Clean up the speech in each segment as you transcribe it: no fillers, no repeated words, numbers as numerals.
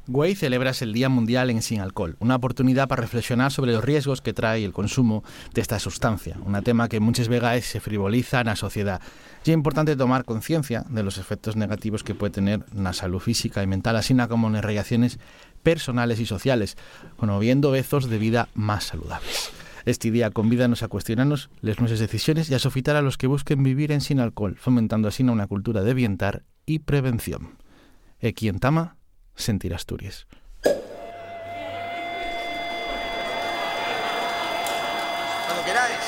Güey celebras el Día Mundial en Sin Alcohol, una oportunidad para reflexionar sobre los riesgos que trae el consumo de esta sustancia, un tema que muchas veces se frivoliza na sociedad. Y es importante tomar conciencia de los efectos negativos que puede tener na salud física y mental, así como en relaciones personales y sociales, promoviendo vezos de vida más saludables. Este día convídanos a cuestionarnos las nuestras decisiones y a sofitar a los que busquen vivir en sin alcohol, fomentando así una cultura de bienestar y prevención. E quien tama, sentir Asturias. Cuando queráis.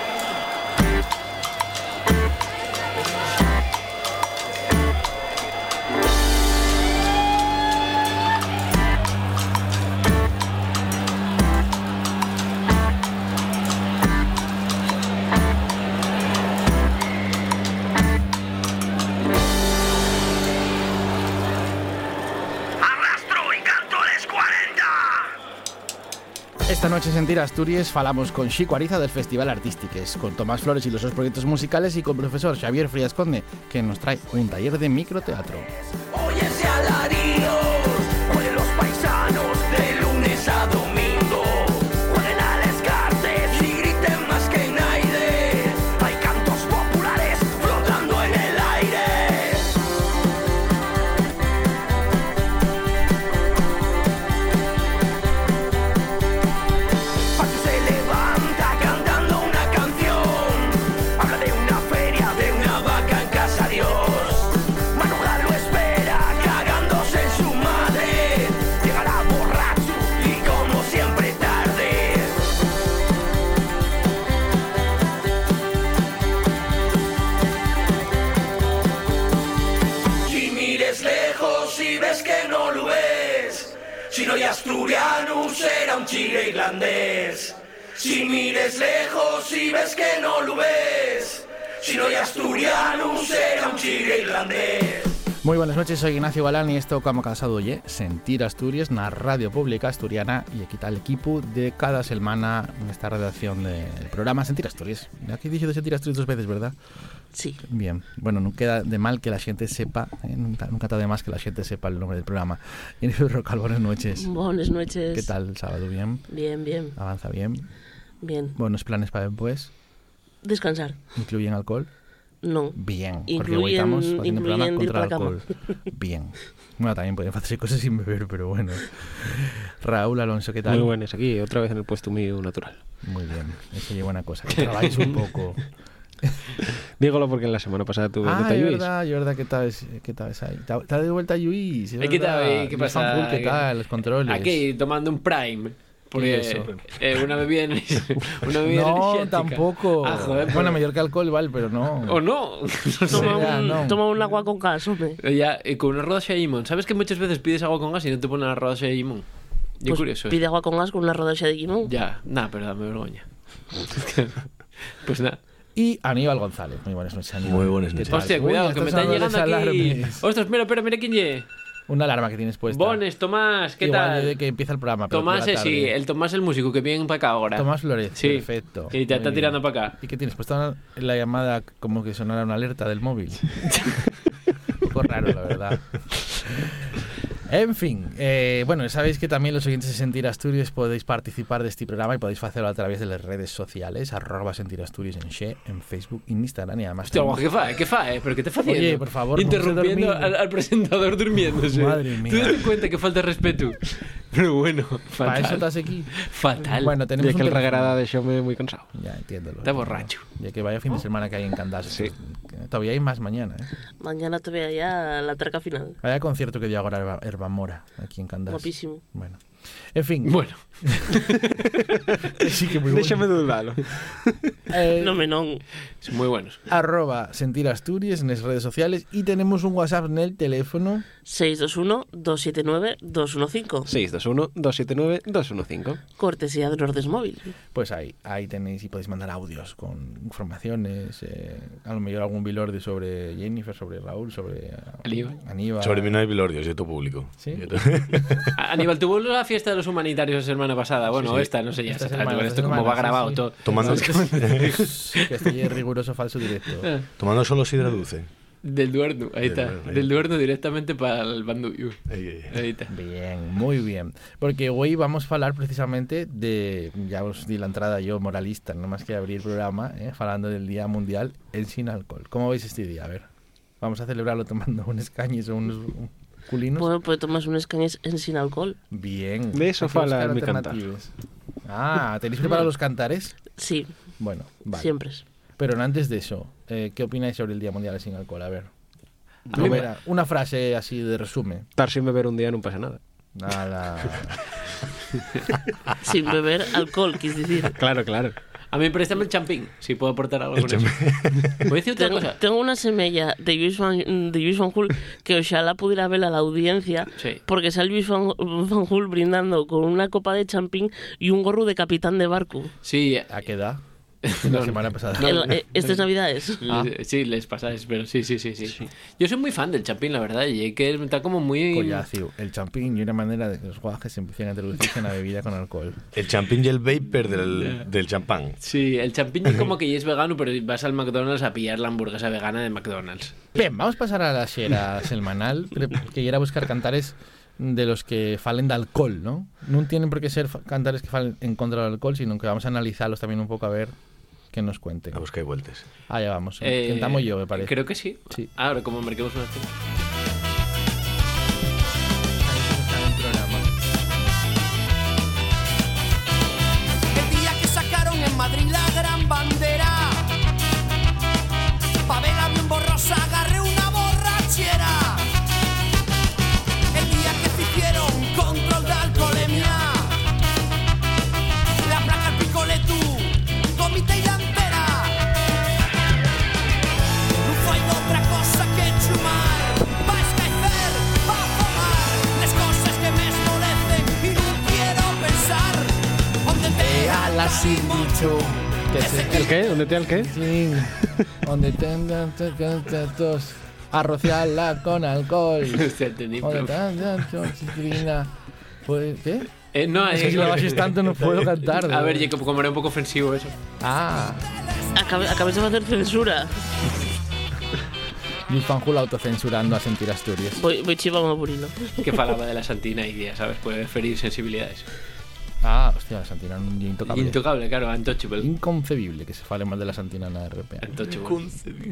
Esta noche Sentir Asturias falamos con Xico Ariza del Festival Artístiques, con Tomás Flores y los sus proyectos musicales y con el profesor Xavier Frías Conde, que nos trae un taller de microteatro. Oye ese alarido, oye los paisanos de lunes a domingo, jueguen a las cartas y griten más que naide, hay cantos populares flotando en el aire. Paco se levanta cantando una canción, habla de una feria, de una vaca en casa Dios. Manuela lo espera cagándose en su madre, llegará borracho y como siempre tarde. Si mires lejos y ves que no lo ves, si no hay asturiano será un chile irlandés. Si mires lejos y ves que no lo ves, si no hay asturiano será un chile irlandés. Muy buenas noches, soy Ignacio Balán y esto como cansado oye, Sentir Asturias, na radio pública asturiana, y aquí está el equipo de cada semana en esta redacción del programa Sentir Asturias. Aquí he dicho de Sentir Asturias 2 veces, ¿verdad? Sí. Bien, bueno, no queda de mal que la gente sepa, nunca está de más que la gente sepa el nombre del programa. Jennifer Rocal, buenas noches. Buenas noches. ¿Qué tal el sábado? ¿Bien? Bien, bien. ¿Avanza bien? Bien. ¿Buenos planes para después? Descansar. ¿Incluyen alcohol? No. Bien, porque Incluyen- hoy estamos haciendo un programa incluyen ir contra el para la cama. alcohol. Bien. Bueno, también pueden hacer cosas sin beber, pero bueno. Raúl Alonso, ¿qué tal? Muy buenas, aquí otra vez en el puesto mío natural. Muy bien, eso lleva una cosa, que trabajáis un poco. Dígalo porque en la semana pasada tuve Ah, nota es Lluís. verdad que estabas ahí. Está de vuelta Lluís. ¿Qué tal? ¿Qué pasa? ¿Qué tal? Los controles. Aquí tomando un Prime. ¿Qué es Porque eso? una bebida No, energética. tampoco. Ah, joder, Bueno, pues- mejor que alcohol, igual, pero no. ¿O no? Toma un agua con gas, hombre. Ya, con una rodaja de limón. ¿Sabes que muchas veces pides agua con gas y no te ponen una rodaja de limón? Y Pues curioso. pide agua con gas con una rodaja de limón. Ya, nada, pero dame vergüenza. Pues nada. Y Aníbal González. Muy buenas noches, Aníbal. Muy buenas ¿Qué noches. tal? Hostia, Uy, cuidado, que me están están llegando sonando aquí. alarmes. Ostras, mira quién lle. Una alarma que tienes puesta. Bones, Tomás, ¿qué Igual tal? de que empieza el programa. pero Tomás, por la tarde. sí, el Tomás, el músico que viene para acá ahora. Tomás Flores, Sí. perfecto. Y te está Muy tirando bien. para acá. ¿Y qué tienes? Puesta la llamada como que sonara una alerta del móvil. Un poco raro, la verdad. En fin, bueno, sabéis que también los oyentes de Sentir Asturias podéis participar de este programa y podéis hacerlo a través de las redes sociales, @sentirasturias en Xe, en Facebook y en Instagram, y además... Hostia, ¿qué fa? ¿Pero qué te está haciendo? Oye, por favor, no interrumpiendo se dormir. al presentador durmiéndose. Madre mía. ¿Tú te das cuenta que falta de respeto? Pero bueno, ¿Para eso fatal. estás aquí? Fatal. Bueno, Y tenemos es que un el teléfono. regarada de show me muy cansado. Ya, entiéndolo. Está borracho. Ya que vaya fin de semana que hay en Candás. Sí. Todavía hay más mañana, ¿eh? Mañana te veo ya la traca final. Vaya concierto que dio ahora Herbamora, aquí en Candás. Guapísimo. Bueno. En fin. Bueno, Sí que muy bueno. Déxame dudarlo. No me non. son muy buenos. @Sentir Asturias en las redes sociales y tenemos un WhatsApp en el teléfono. 621-279-215. 621-279-215. Cortesía de Nordes Móvil. Pues ahí tenéis y podéis mandar audios con informaciones, a lo mejor algún bilorde sobre Jennifer, sobre Raúl, sobre Aníbal. Sobre mi no hay bilordios, yo todo público. ¿Sí? Aníbal, tuvo la fiesta de los humanitarios la semana pasada. Bueno, Sí. esta, no sé ya. Esta exactamente, semana, esto esta como va semana, grabado sí. todo. Tomando, Que estoy en riguroso falso directo. tomando solo sidra dulce. Del Duerno, ahí está. Del Duerno directamente para el Bandullo. Ahí está. Bien, muy bien. Porque hoy vamos a hablar precisamente de, ya os di la entrada yo moralista, no más que abrir el programa, hablando del Día Mundial en sin alcohol. ¿Cómo veis este día? A ver, vamos a celebrarlo tomando unos cañes o unos culinos. Bueno, pues tomas unos cañes en sin alcohol. Bien. De eso Hay que buscar fala mi cantar. alternativas. Ah, ¿tenéis preparados los cantares? Sí, Bueno, vale. siempre. Pero antes de eso, ¿qué opináis sobre el Día Mundial sin alcohol? A ver. Primero. Una frase así de resumen. Estar sin beber un día no pasa nada. Nada. Sin beber alcohol, quis decir. Claro, claro. A mí préstame el champín, si puedo aportar algo con eso. Voy a decir otra cosa. Tengo una semella de Lluís Van Hull que ojalá pudiera ver a la audiencia, Sí. porque sale Lluís Van Hull brindando con una copa de champín y un gorro de capitán de barco. Sí, ¿A qué edad? La semana pasada. Estas navidades. sí, les pasáis, pero sí. Yo soy muy fan del champín, la verdad, y que está como muy... Collacio, el champín y una manera de que los guajes empiecen a introducirse en la bebida con alcohol. El champín y el vapor del champán. Sí, el champín es como que ya es vegano, pero vas al McDonald's a pillar la hamburguesa vegana de McDonald's. Bien, vamos a pasar a la xera semanal, que era buscar cantares de los que falen de alcohol, ¿no? No tienen por qué ser cantares que falen en contra del alcohol, sino que vamos a analizarlos también un poco a ver qué nos cuenten. A buscar vueltas. Allá vamos. Intentamos yo, me parece. Creo que sí. Sí. Ahora, como marquemos una escena. El día que sacaron en Madrid la gran bandera, Pavela bien borrosa, agarré una borrachera. El día que se hicieron control de alcoholemia, la placa al picoletu, comité y la entera. No fue otra cosa que chumar, pa' escaecer, pa' fumar, las cosas que me esmolecen y no quiero pensar. Donde te alas y mucho. ¿El qué? ¿Dónde te al qué? Sí, donde tengan tos a rociarla con alcohol. Hostia, entendí, Donde pero- tengan citrina. Pues, ¿qué? No, Es que si lo bajes tanto no puedo cantar. A ver, Jacob, como era un poco ofensivo eso. Ah, Acabes de hacer censura. Luis Fanjul autocensurando a Sentir Asturias. Voy chivando a Burino. Que falaba de la santina y ya sabes, puede ferir sensibilidades. Ah, hostia, la Santina es un día intocable. Intocable, claro, untouchable. Inconcebible que se fale mal de la Santina en la RPA. Untouchable.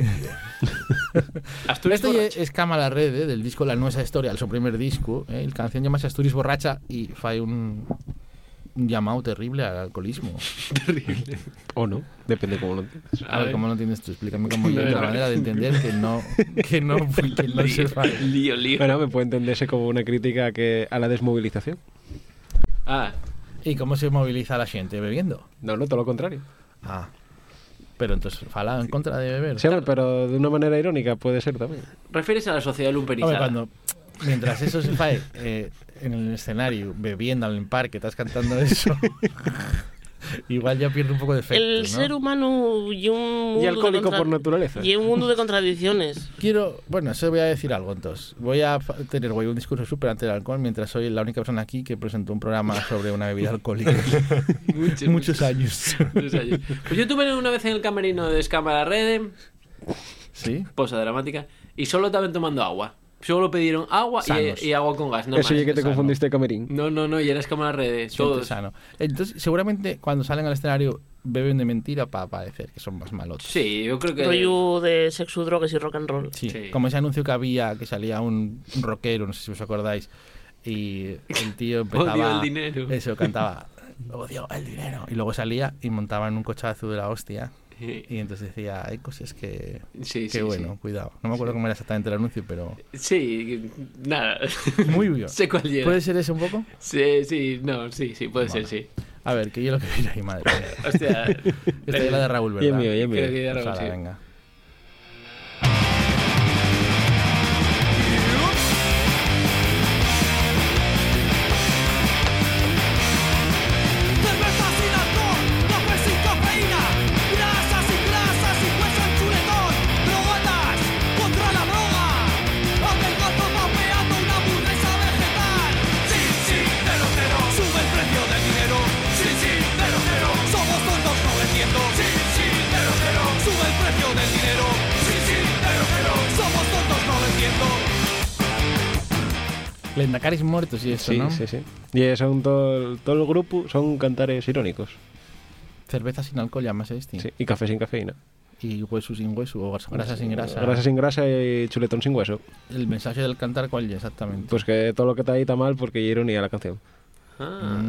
Asturias Esto borracha. es Cama la Red, del disco La Nuestra Historia, el su primer disco. El canción llama Asturias Borracha y fai un llamado terrible al alcoholismo. O no, depende cómo lo entiendas. A ver, ¿cómo lo entiendes tú? Explícame cómo yo la manera de entender que no se falla. Lío. Bueno, me puede entenderse como una crítica a la desmovilización. Ah, ¿Y cómo se moviliza la gente? ¿Bebiendo? No, todo lo contrario. Ah. Pero entonces, fala en contra de beber. Sí, hombre, pero de una manera irónica puede ser también. refieres a la sociedad Hombre, lumpenizada. mientras eso se fae en el escenario, bebiendo en el parque, estás cantando eso, igual ya pierde un poco de efecto, El ¿no? ser humano y un mundo Y alcohólico de por naturaleza. Y un mundo de contradicciones. Bueno, eso voy a decir algo entonces. Voy a tener un discurso súper anti el alcohol mientras soy la única persona aquí que presentó un programa sobre una bebida alcohólica. Muchos años. Muchos años. Pues yo tuve una vez en el camerino de Escama la Red, ¿Sí? posa dramática, y solo estaban tomando agua. Solo pidieron agua Sanos. y agua con gas. No Eso más. ya que te sano. confundiste de camerín. No, y era Escama la Red. Gente Todos. sano. Entonces, seguramente cuando salen al escenario beben de mentira para parecer que son más malotes. Sí, yo creo que... Rollo de sexo, drogas y rock and roll. Sí, Sí. como ese anuncio que había, que salía un rockero, no sé si os acordáis, y el tío empezaba... Odio el dinero. Eso, cantaba, odio el dinero. Y luego salía y montaba en un cochazo de la hostia. Y entonces decía, hay cosas que... Sí, que sí, bueno, cuidado. No me acuerdo cómo era exactamente el anuncio, pero... Sí, nada. Muy bien. Sé cuál era. ¿Puede ser ese un poco? Sí, puede ser, sí. A ver, que yo lo que viene ahí, madre mía. Hostia. Esta es la de Raúl, Y es ¿verdad? mío, y es mío. Creo que ya Pues lo ala, sí. venga. Cerveza sin alcohol, café sin cafeína, grasas y grasas y hueso en chuletón, drogatas contra la droga, aunque el gato mapeando una hamburguesa vegetal. Sí, cero, sube el precio del dinero. Sí, cero, somos tontos, no lo entiendo. Sí, cero, sube el precio del Lendacaris muertos y eso, Sí, ¿no? sí, sí. Y son todo el grupo son cantares irónicos. Cerveza sin alcohol, llamas este. Sí. Y café sin cafeína. Y hueso sin hueso, o grasa sin grasa. Grasa sin grasa y chuletón sin hueso. El mensaje del cantar, ¿cuál es exactamente? Pues que todo lo que está ahí está mal porque hay ironía la canción. Ah.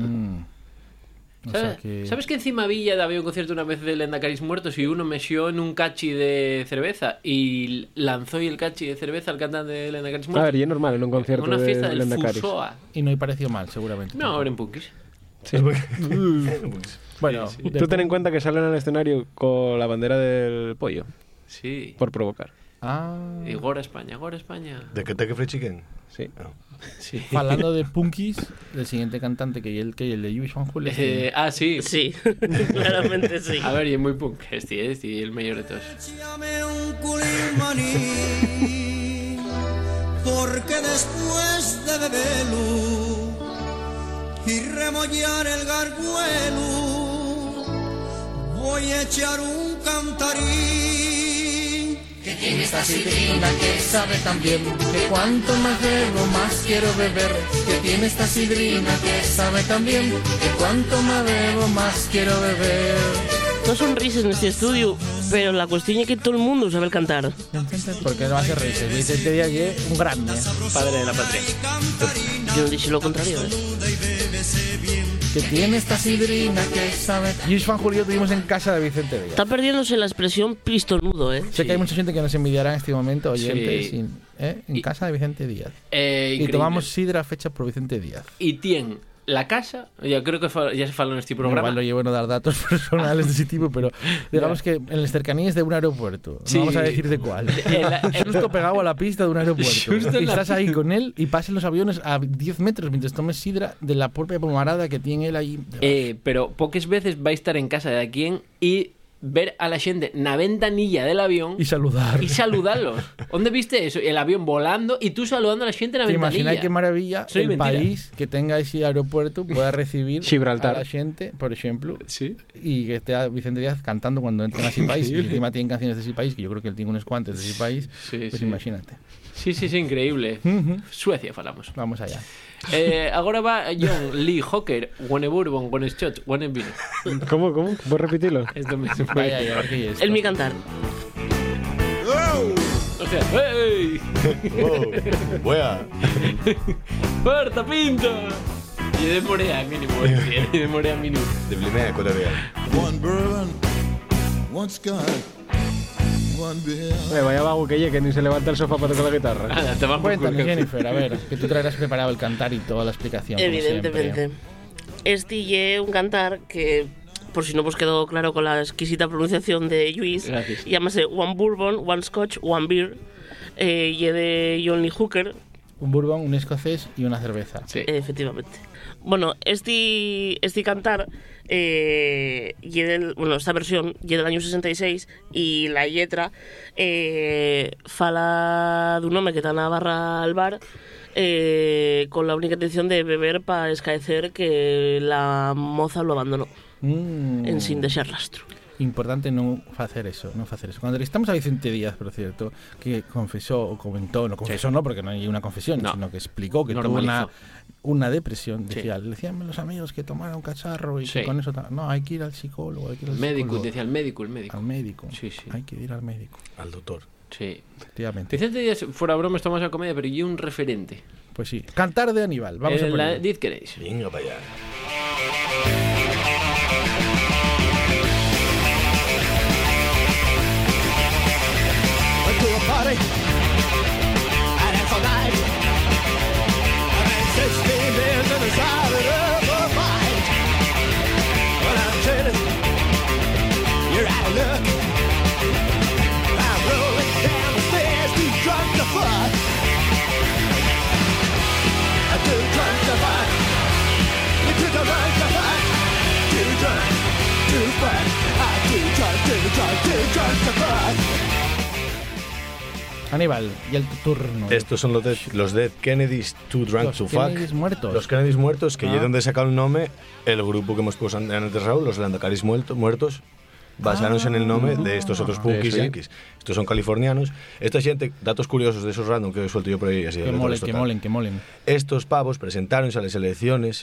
O sea que... ¿Sabes que encima Villa había un concierto una vez de Lendacaris muertos y uno meció en un cachi de cerveza y lanzó el cachi de cerveza al cantante de Lendacaris muertos? A ver, y es normal en un concierto en una fiesta de del Lendacaris. Fusoa. Y no hay pareció mal, seguramente. No, abren punkis. Sí. Bueno, Tú ten en cuenta que salen al escenario con la bandera del pollo, Sí. por provocar. Ah, Y Gora España, Gora España. ¿De Kentucky Fried Chicken? Sí. Sí. hablando de punkis, el siguiente cantante que el de Lluís Fanjul es Sí. Sí, claramente sí. A ver, y es muy punk. Este el mayor de todos. Échame un culín maní, porque después de beberlo y remollar el garguelo, voy a echar un cantarín. que tiene esta sidrina que sabe tan bien, que cuanto más bebo más quiero beber, que tiene esta sidrina que sabe tan bien, que cuanto más bebo más quiero beber. No son risas en este estudio, pero la cuestión es que todo el mundo sabe el cantar. Porque no hace reírse. Vicente Díaz es un grande. Padre de la patria. Yo no dije lo contrario, ¿eh? Que tiene esta sidrina que sabe... Lluís Fanjul y yo tuvimos en casa de Vicente Díaz. Está perdiéndose la expresión pistonudo, ¿eh? Sé que hay mucha gente que nos envidiará en este momento, oyentes, Sí. en casa de Vicente Díaz. Y Increíble. tomamos sidra fecha por Vicente Díaz. Y tiene la casa, ya creo que ya se faló en este programa. Igual no llevo no dar datos personales de ese tipo, pero digamos que en las cercanías de un aeropuerto. Sí. No vamos a decir de cuál. Justo pegado a la pista de un aeropuerto. Justo en Y la estás ahí con él y pasan los aviones a 10 metros mientras tomes sidra de la propia pomarada que tiene él ahí. Pero pocas veces vais a estar en casa de alguien y ver a la gente na ventanilla del avión Y saludar. y saludarlos. ¿Dónde viste eso? El avión volando y tú saludando a la gente en la ¿Te ventanilla. imaginas qué maravilla Soy el mentira. país que tenga ese aeropuerto pueda recibir Gibraltar. a la gente, por ejemplo, Sí. y que esté Vicente Díaz cantando cuando entren a ese país? Y encima tienen canciones de ese país, que yo creo que él tiene unos cuantos de ese país. Sí, Pues sí. imagínate. Sí, increíble. Ujú. Suecia falamos. Vamos allá. Agora va John Lee Hooker, one bourbon, one shot, one vino. ¿Cómo? ¿Puedes repetirlo? Esto me se fue. Vaya, a ver qué es esto. El mi cantar. O sea, ¡hey! Wow. Wea. ¡Puerta pinta! Y de Morea mínimo, y de Morea mínimo. De Blimea, Corea. One bourbon, one scotch, one beer. Vaya vago que ni se levanta el sofá para tocar la guitarra. Anda, te van por Cuéntanos, culo. Jennifer, a ver, que tú traerás preparado el cantar y toda la explicación. como Evidentemente. siempre. Este ye un cantar que, por si no os quedó claro con la exquisita pronunciación de Lluís, Gracias. llámase One Bourbon, One Scotch, One Beer. Ye de John Lee Hooker, Un bourbon, un escocés y una cerveza. Sí. efectivamente. Bueno, este cantar, esta versión ye del año 66 y la letra fala d'un home que está na barra al bar con la única intención de beber para escaecer que la moza lo abandonó en sin dejar rastro. Importante no hacer eso, no hacer eso. Cuando entrevistamos a Vicente Díaz, por cierto, que confesó o comentó, no confesó no porque no hay una confesión, No. sino que explicó que tuvo Normalizó. una depresión, Sí. decía, le decían los amigos que tomara un cacharro y Sí. que con eso no, hay que ir al psicólogo, hay que ir al Médico, psicólogo, decía el médico. al médico. Sí, sí. Hay que ir al médico, Al doctor. Sí. efectivamente. Vicente Díaz, fuera broma, estamos a comedia, pero yo un referente. Pues sí, cantar de Aníbal, vamos a la poner. Diz queréis. Venga para allá. Went to a party, and it's all night. And 16 beers in the side of a fight. Well, I'm telling you, you're out of luck. I'm rolling down the stairs, too drunk to fuck. I'm too drunk to fuck. You're too drunk to fuck. Too drunk to fuck. I'm too drunk to fuck. Aníbal, y el turno. Estos son los Dead Kennedys Too Drunk Los to Fuck. Kennedys muertos. Los Kennedys muertos, que Ah. es donde saca el nombre el grupo que hemos puesto antes, Raúl, los Lendacaris muertos. basáronse en el nombre de estos otros punkis sí. yankees. Estos son californianos. Esta gente, datos curiosos de esos random que suelto yo por ahí. Así, Que molen. Estos pavos presentaronse a las elecciones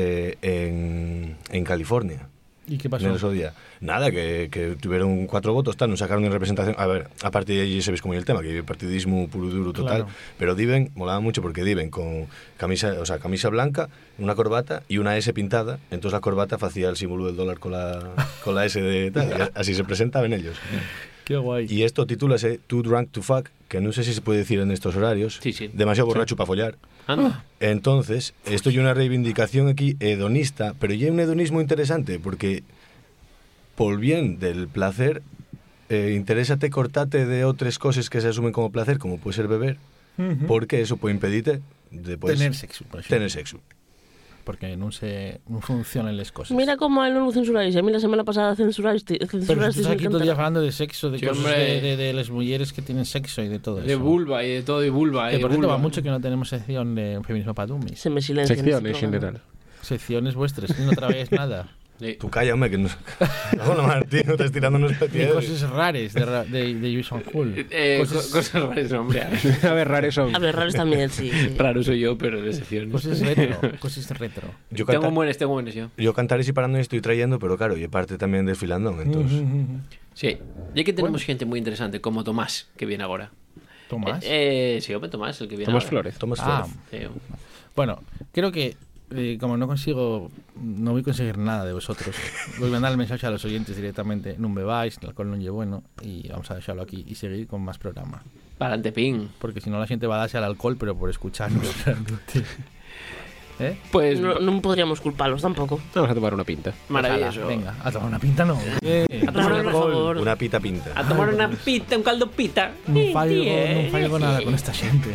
en California. ¿Y qué En pasó? ese día. Nada, que tuvieron 4 votos, tal, no sacaron en representación. A ver, a partir de allí sabéis cómo es el tema, que hay partidismo puro y duro total. Claro. Pero Diven molaba mucho porque Diven con camisa blanca, una corbata y una S pintada. Entonces la corbata hacía el símbolo del dólar con la S de tal. Y así se presentaban ellos. Qué guay. Y esto titúlase Too Drunk to Fuck, que no sé si se puede decir en estos horarios. Sí. Demasiado borracho para follar. Anda. Entonces, esto es una reivindicación aquí hedonista, pero ya un hedonismo interesante, porque por bien del placer, interésate cortate de otras cosas que se asumen como placer, como puede ser beber, porque eso puede impedirte después Tener sexo, por ejemplo. tener sexo. Porque non funcionan las cosas. Mira como a él non o censuráis. A mí la semana pasada Pero censuraste estás aquí todo el día hablando de sexo, de Sí, cosas hombre. de las mujeres que tienen sexo y de todo De eso. vulva y de todo, y vulva. Que y por cierto vulva. va mucho que no tenemos sección de feminismo para dummies. Se me silencia. Sección en general. Secciones vuestras, y no traéis nada. Sí. Tú calla, hombre, que no... No, Martín, no estás tirando unos Ni piedras. cosas raras de Yuson Hull. Cosas raras, hombre. A ver, rares son. A ver, raros también, sí. Raro soy yo, pero de sección. Cosas retro. Cosas retro. Yo, Tengo buenos yo. yo cantar y parando y estoy trayendo, pero claro, y parte también desfilando, entonces... Sí. Y aquí tenemos gente muy interesante, como Tomás, que viene ahora. Tomás. Sí, hombre, Tomás, el que viene Tomás ahora. Flores. Tomás Ah, Flores. Sí. bueno, creo que como no voy a conseguir nada de vosotros, voy a mandar el mensaje a los oyentes directamente. No bebáis, el alcohol no es bueno, y vamos a dejarlo aquí y seguir con más programa. Para adelante, ping. Porque si no la gente va a darse al alcohol, pero por escucharnos realmente. ¿Eh? Pues No podríamos culparlos tampoco. Vamos a tomar una pinta. maravilloso. Ojalá, venga, a tomar una pinta no. A tomar, por favor. Una pita pinta. A tomar una pita, un caldo pita. No fallo nada con esta gente.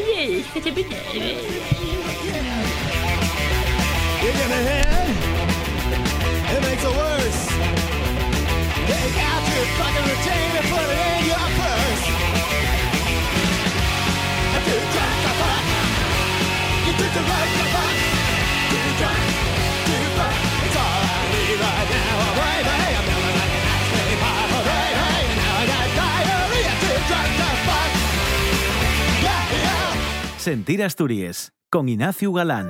Kick in the head, it makes it worse. Take out your fucking routine and put it in your purse. Too drunk to fuck. You took the right to fuck. Too drunk to fuck. It's all I need right now, oh baby. I'm feeling like an ice cream pie, oh baby. And now I got diarrhea. Too drunk to fuck. Yeah, yeah. Sentir Asturias, con Ignacio Galán.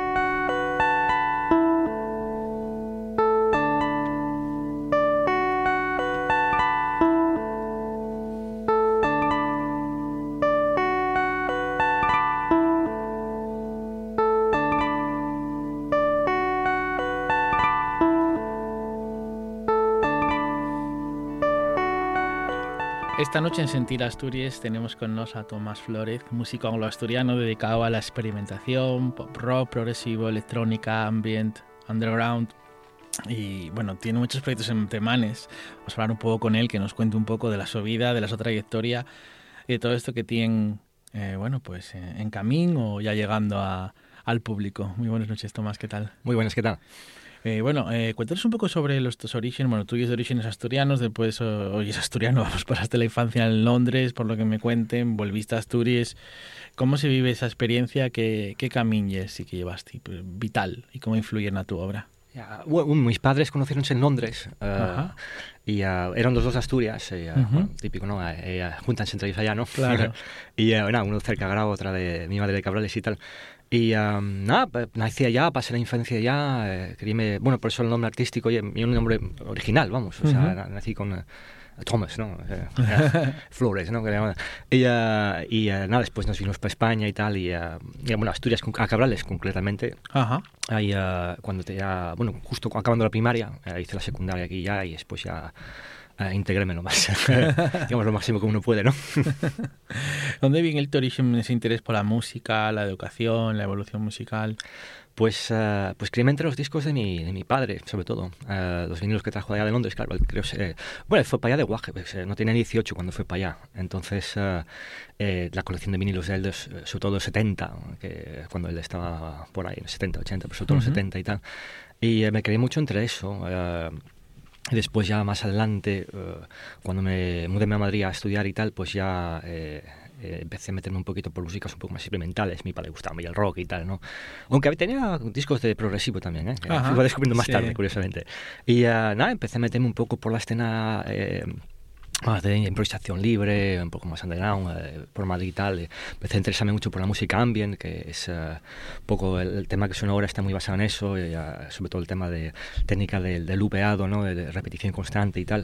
Esta noche en Sentir Asturias tenemos con nos a Tomás Flores, músico anglo-asturiano dedicado a la experimentación, pop rock, progresivo, electrónica, ambient, underground. Y bueno, tiene muchos proyectos en Temanes. Vamos a hablar un poco con él, que nos cuente un poco de su vida, de su trayectoria y de todo esto que tiene, en camino o ya llegando al público. Muy buenas noches, Tomás, ¿qué tal? Muy buenas, ¿qué tal? Cuéntanos un poco sobre tus orígenes. Bueno, tú eres de orígenes asturianos, después hoy es asturiano, pasaste la infancia en Londres, por lo que me cuenten, volviste a Asturias. ¿Cómo se vive esa experiencia? ¿Qué caminos y que llevaste vital y cómo influye en tu obra? Mis padres conocieronse en Londres y eran los dos de Asturias, típico, ¿no? Juntanse entre ellos allá, ¿no? Claro. Y uno cerca de Grau, otra de mi madre de Cabrales y tal. Y nací allá, pasé la infancia allá, por eso el nombre artístico y un nombre original, vamos, o sea, nací con Thomas, ¿no? Flores, ¿no? Y después nos vinimos para España y tal, y Asturias, a Cabrales concretamente. Ajá. Ahí, justo acabando la primaria, hice la secundaria aquí ya, y después ya integréme lo más, digamos, lo máximo que uno puede, ¿no? ¿Dónde viene el origen ese interés por la música, la educación, la evolución musical? Pues crié entre los discos de mi padre, sobre todo. Los vinilos que trajo de allá de Londres, claro. Fue para allá de Guaje, no tenía 18 cuando fue para allá. Entonces, la colección de vinilos de él, sobre todo los 70, que cuando él estaba por ahí, 70, 80, pero sobre todo los 70 y tal. Y me crié mucho entre eso. Y después ya más adelante, cuando me mudé a Madrid a estudiar y tal, pues ya empecé a meterme un poquito por músicas un poco más experimentales. Mi padre le gustaba el rock y tal, ¿no? Aunque tenía discos de progresivo también, ¿eh? Que fui descubriendo más tarde, curiosamente. Y nada, empecé a meterme un poco por la escena más de improvisación libre, un poco más underground, por Madrid y tal. Empecé a interesarme mucho por la música ambient, que es un poco el tema que suena ahora está muy basado en eso, y, sobre todo el tema de técnica del loopeado, ¿no? De repetición constante y tal.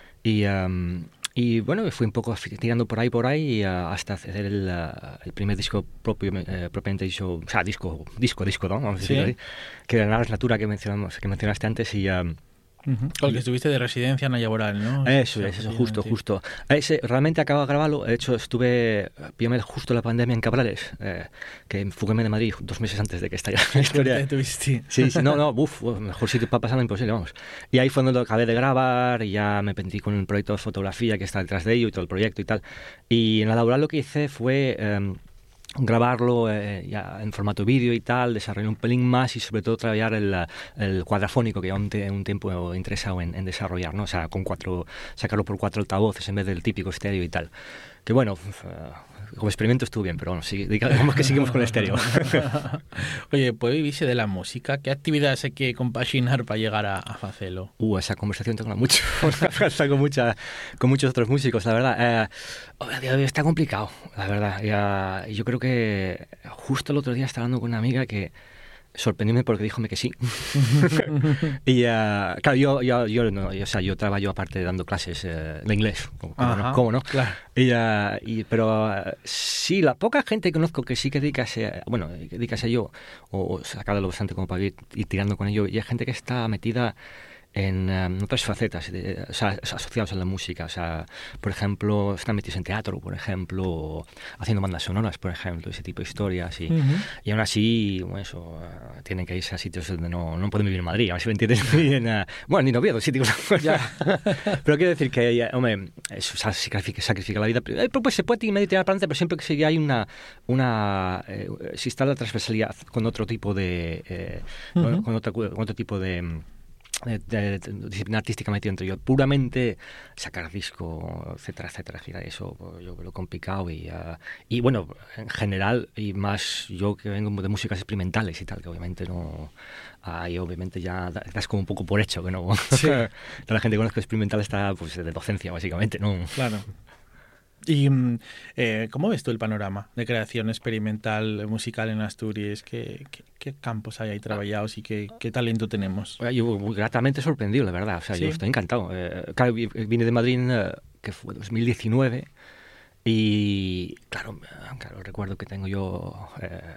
Y bueno, fui un poco tirando por ahí y hasta hacer el primer disco propiamente dicho, o sea, disco, ¿no? Vamos a decirlo así, que era Ars Natura que mencionaste antes y... Con el que estuviste de residencia en laboral, ¿no? Eso, justo. Ese, realmente acabo de grabarlo. De hecho, pillame justo la pandemia en Cabrales, que fuguéme de Madrid 2 meses antes de que estallara la historia. ¿Tuviste? Sí, mejor sitio para pasarlo imposible, vamos. Y ahí fue donde lo acabé de grabar y ya me metí con un proyecto de fotografía que está detrás de ello y todo el proyecto y tal. Y en la laboral lo que hice fue... grabarlo ya en formato vídeo y tal, desarrollar un pelín más y sobre todo trabajar el cuadrafónico que ya un tiempo he interesado en desarrollar, ¿no? O sea, sacarlo por 4 altavoces en vez del típico estéreo y tal. Que bueno, como experimento estuvo bien, pero bueno, digamos que seguimos con el estéreo. Oye, ¿puede vivirse de la música? ¿Qué actividades hay que compaginar para llegar a facelo? Esa conversación tengo mucho. con muchos otros músicos, la verdad. Está complicado, la verdad. Yo creo que justo el otro día estaba hablando con una amiga que sorprendióme porque díjome que sí. Y claro, yo trabajo aparte dando clases de inglés, ¿cómo no? Claro. Pero sí, la poca gente que conozco que sí que dedicase yo, o sacarlo bastante como para ir tirando con ello, y hay gente que está metida en otras facetas, o sea, asociados a la música. O sea, por ejemplo, están metidos en teatro, por ejemplo, haciendo bandas sonoras, por ejemplo, ese tipo de historias. Y aún así, bueno, eso, tienen que irse a sitios donde no pueden vivir en Madrid, a ver si me entiendes bien. Bueno, ni Noviedo, sí, digo una cosa. Pero quiero decir que, hombre, eso sacrifica la vida. Pues se puede medio tirar para adelante, pero siempre que hay si está la transversalidad con otro tipo de... con otro tipo de disciplina artística metida entre yo, puramente sacar disco, etcétera, eso yo lo complicado y bueno, en general, y más yo que vengo de músicas experimentales y tal, que obviamente no, ahí obviamente ya das como un poco por hecho que no, sí. Toda la gente que conozco experimental está pues de docencia básicamente, ¿no? Claro. ¿Y cómo ves tú el panorama de creación experimental musical en Asturias? ¿Qué campos hay ahí trabajados y qué talento tenemos? Yo muy gratamente sorprendido, la verdad. O sea, ¿sí? Yo estoy encantado. Claro, vine de Madrid, que fue 2019, y claro, recuerdo que tengo yo...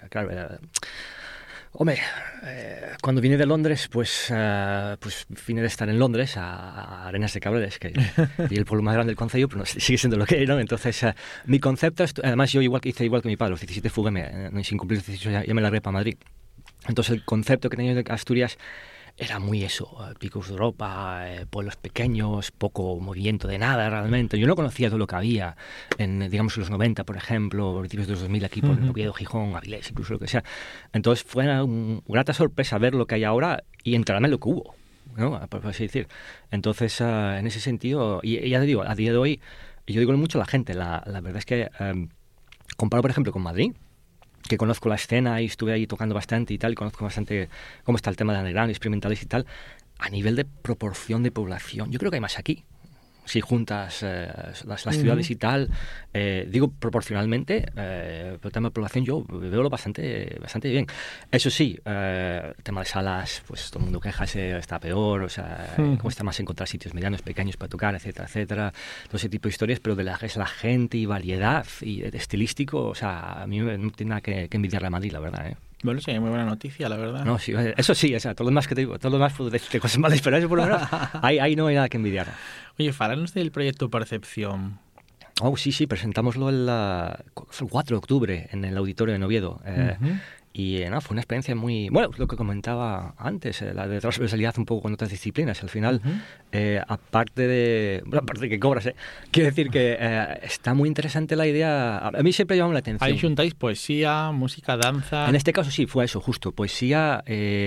Hombre, cuando vine de Londres, pues vine de estar en Londres a Arenas de Cabrales, que y el pueblo más grande del concello, pero no, sigue siendo lo que es, ¿no? Entonces, mi concepto, además yo hice igual que mi padre, los 17 fugué, sin cumplir los 18 ya me largué para Madrid. Entonces el concepto que tenía de Asturias era muy eso, picos de Europa, pueblos pequeños, poco movimiento de nada realmente. Yo no conocía todo lo que había en, digamos, los 90, por ejemplo, principios de los 2000 aquí por Oviedo, Gijón, Avilés, incluso lo que sea. Entonces fue una grata sorpresa ver lo que hay ahora y enterarme en lo que hubo, ¿no? Por así decir. Entonces, en ese sentido, y ya te digo, a día de hoy, yo digo mucho a la gente, la verdad es que comparo, por ejemplo, con Madrid, que conozco la escena y estuve ahí tocando bastante y tal, y conozco bastante cómo está el tema de underground, experimentales y tal, a nivel de proporción de población, yo creo que hay más aquí. Si juntas las ciudades y tal, digo proporcionalmente, el tema de población yo veo bastante bien. Eso sí, el tema de salas, pues todo el mundo queja, está peor, o sea, cuesta más encontrar sitios medianos, pequeños para tocar, etcétera, todo ese tipo de historias, pero de la gente y variedad y estilístico, o sea, a mí no tiene nada que envidiarle a Madrid, la verdad, ¿eh? Bueno, sí, muy buena noticia, la verdad. No, sí, eso sí, o sea, todo lo demás que te digo, todo lo demás puedo decirte cosas malas, pero eso por lo menos, ahí no hay nada que envidiar. Oye, fálanos del proyecto Percepción. Oh, sí, presentámoslo el 4 de octubre en el auditorio de Oviedo. Y nada, fue una experiencia muy... Bueno, lo que comentaba antes, la de transversalidad un poco con otras disciplinas. Al final, aparte de que cobras, quiero decir que está muy interesante la idea. A mí siempre llama la atención. Ahí juntáis poesía, música, danza... En este caso sí, fue eso, justo. Poesía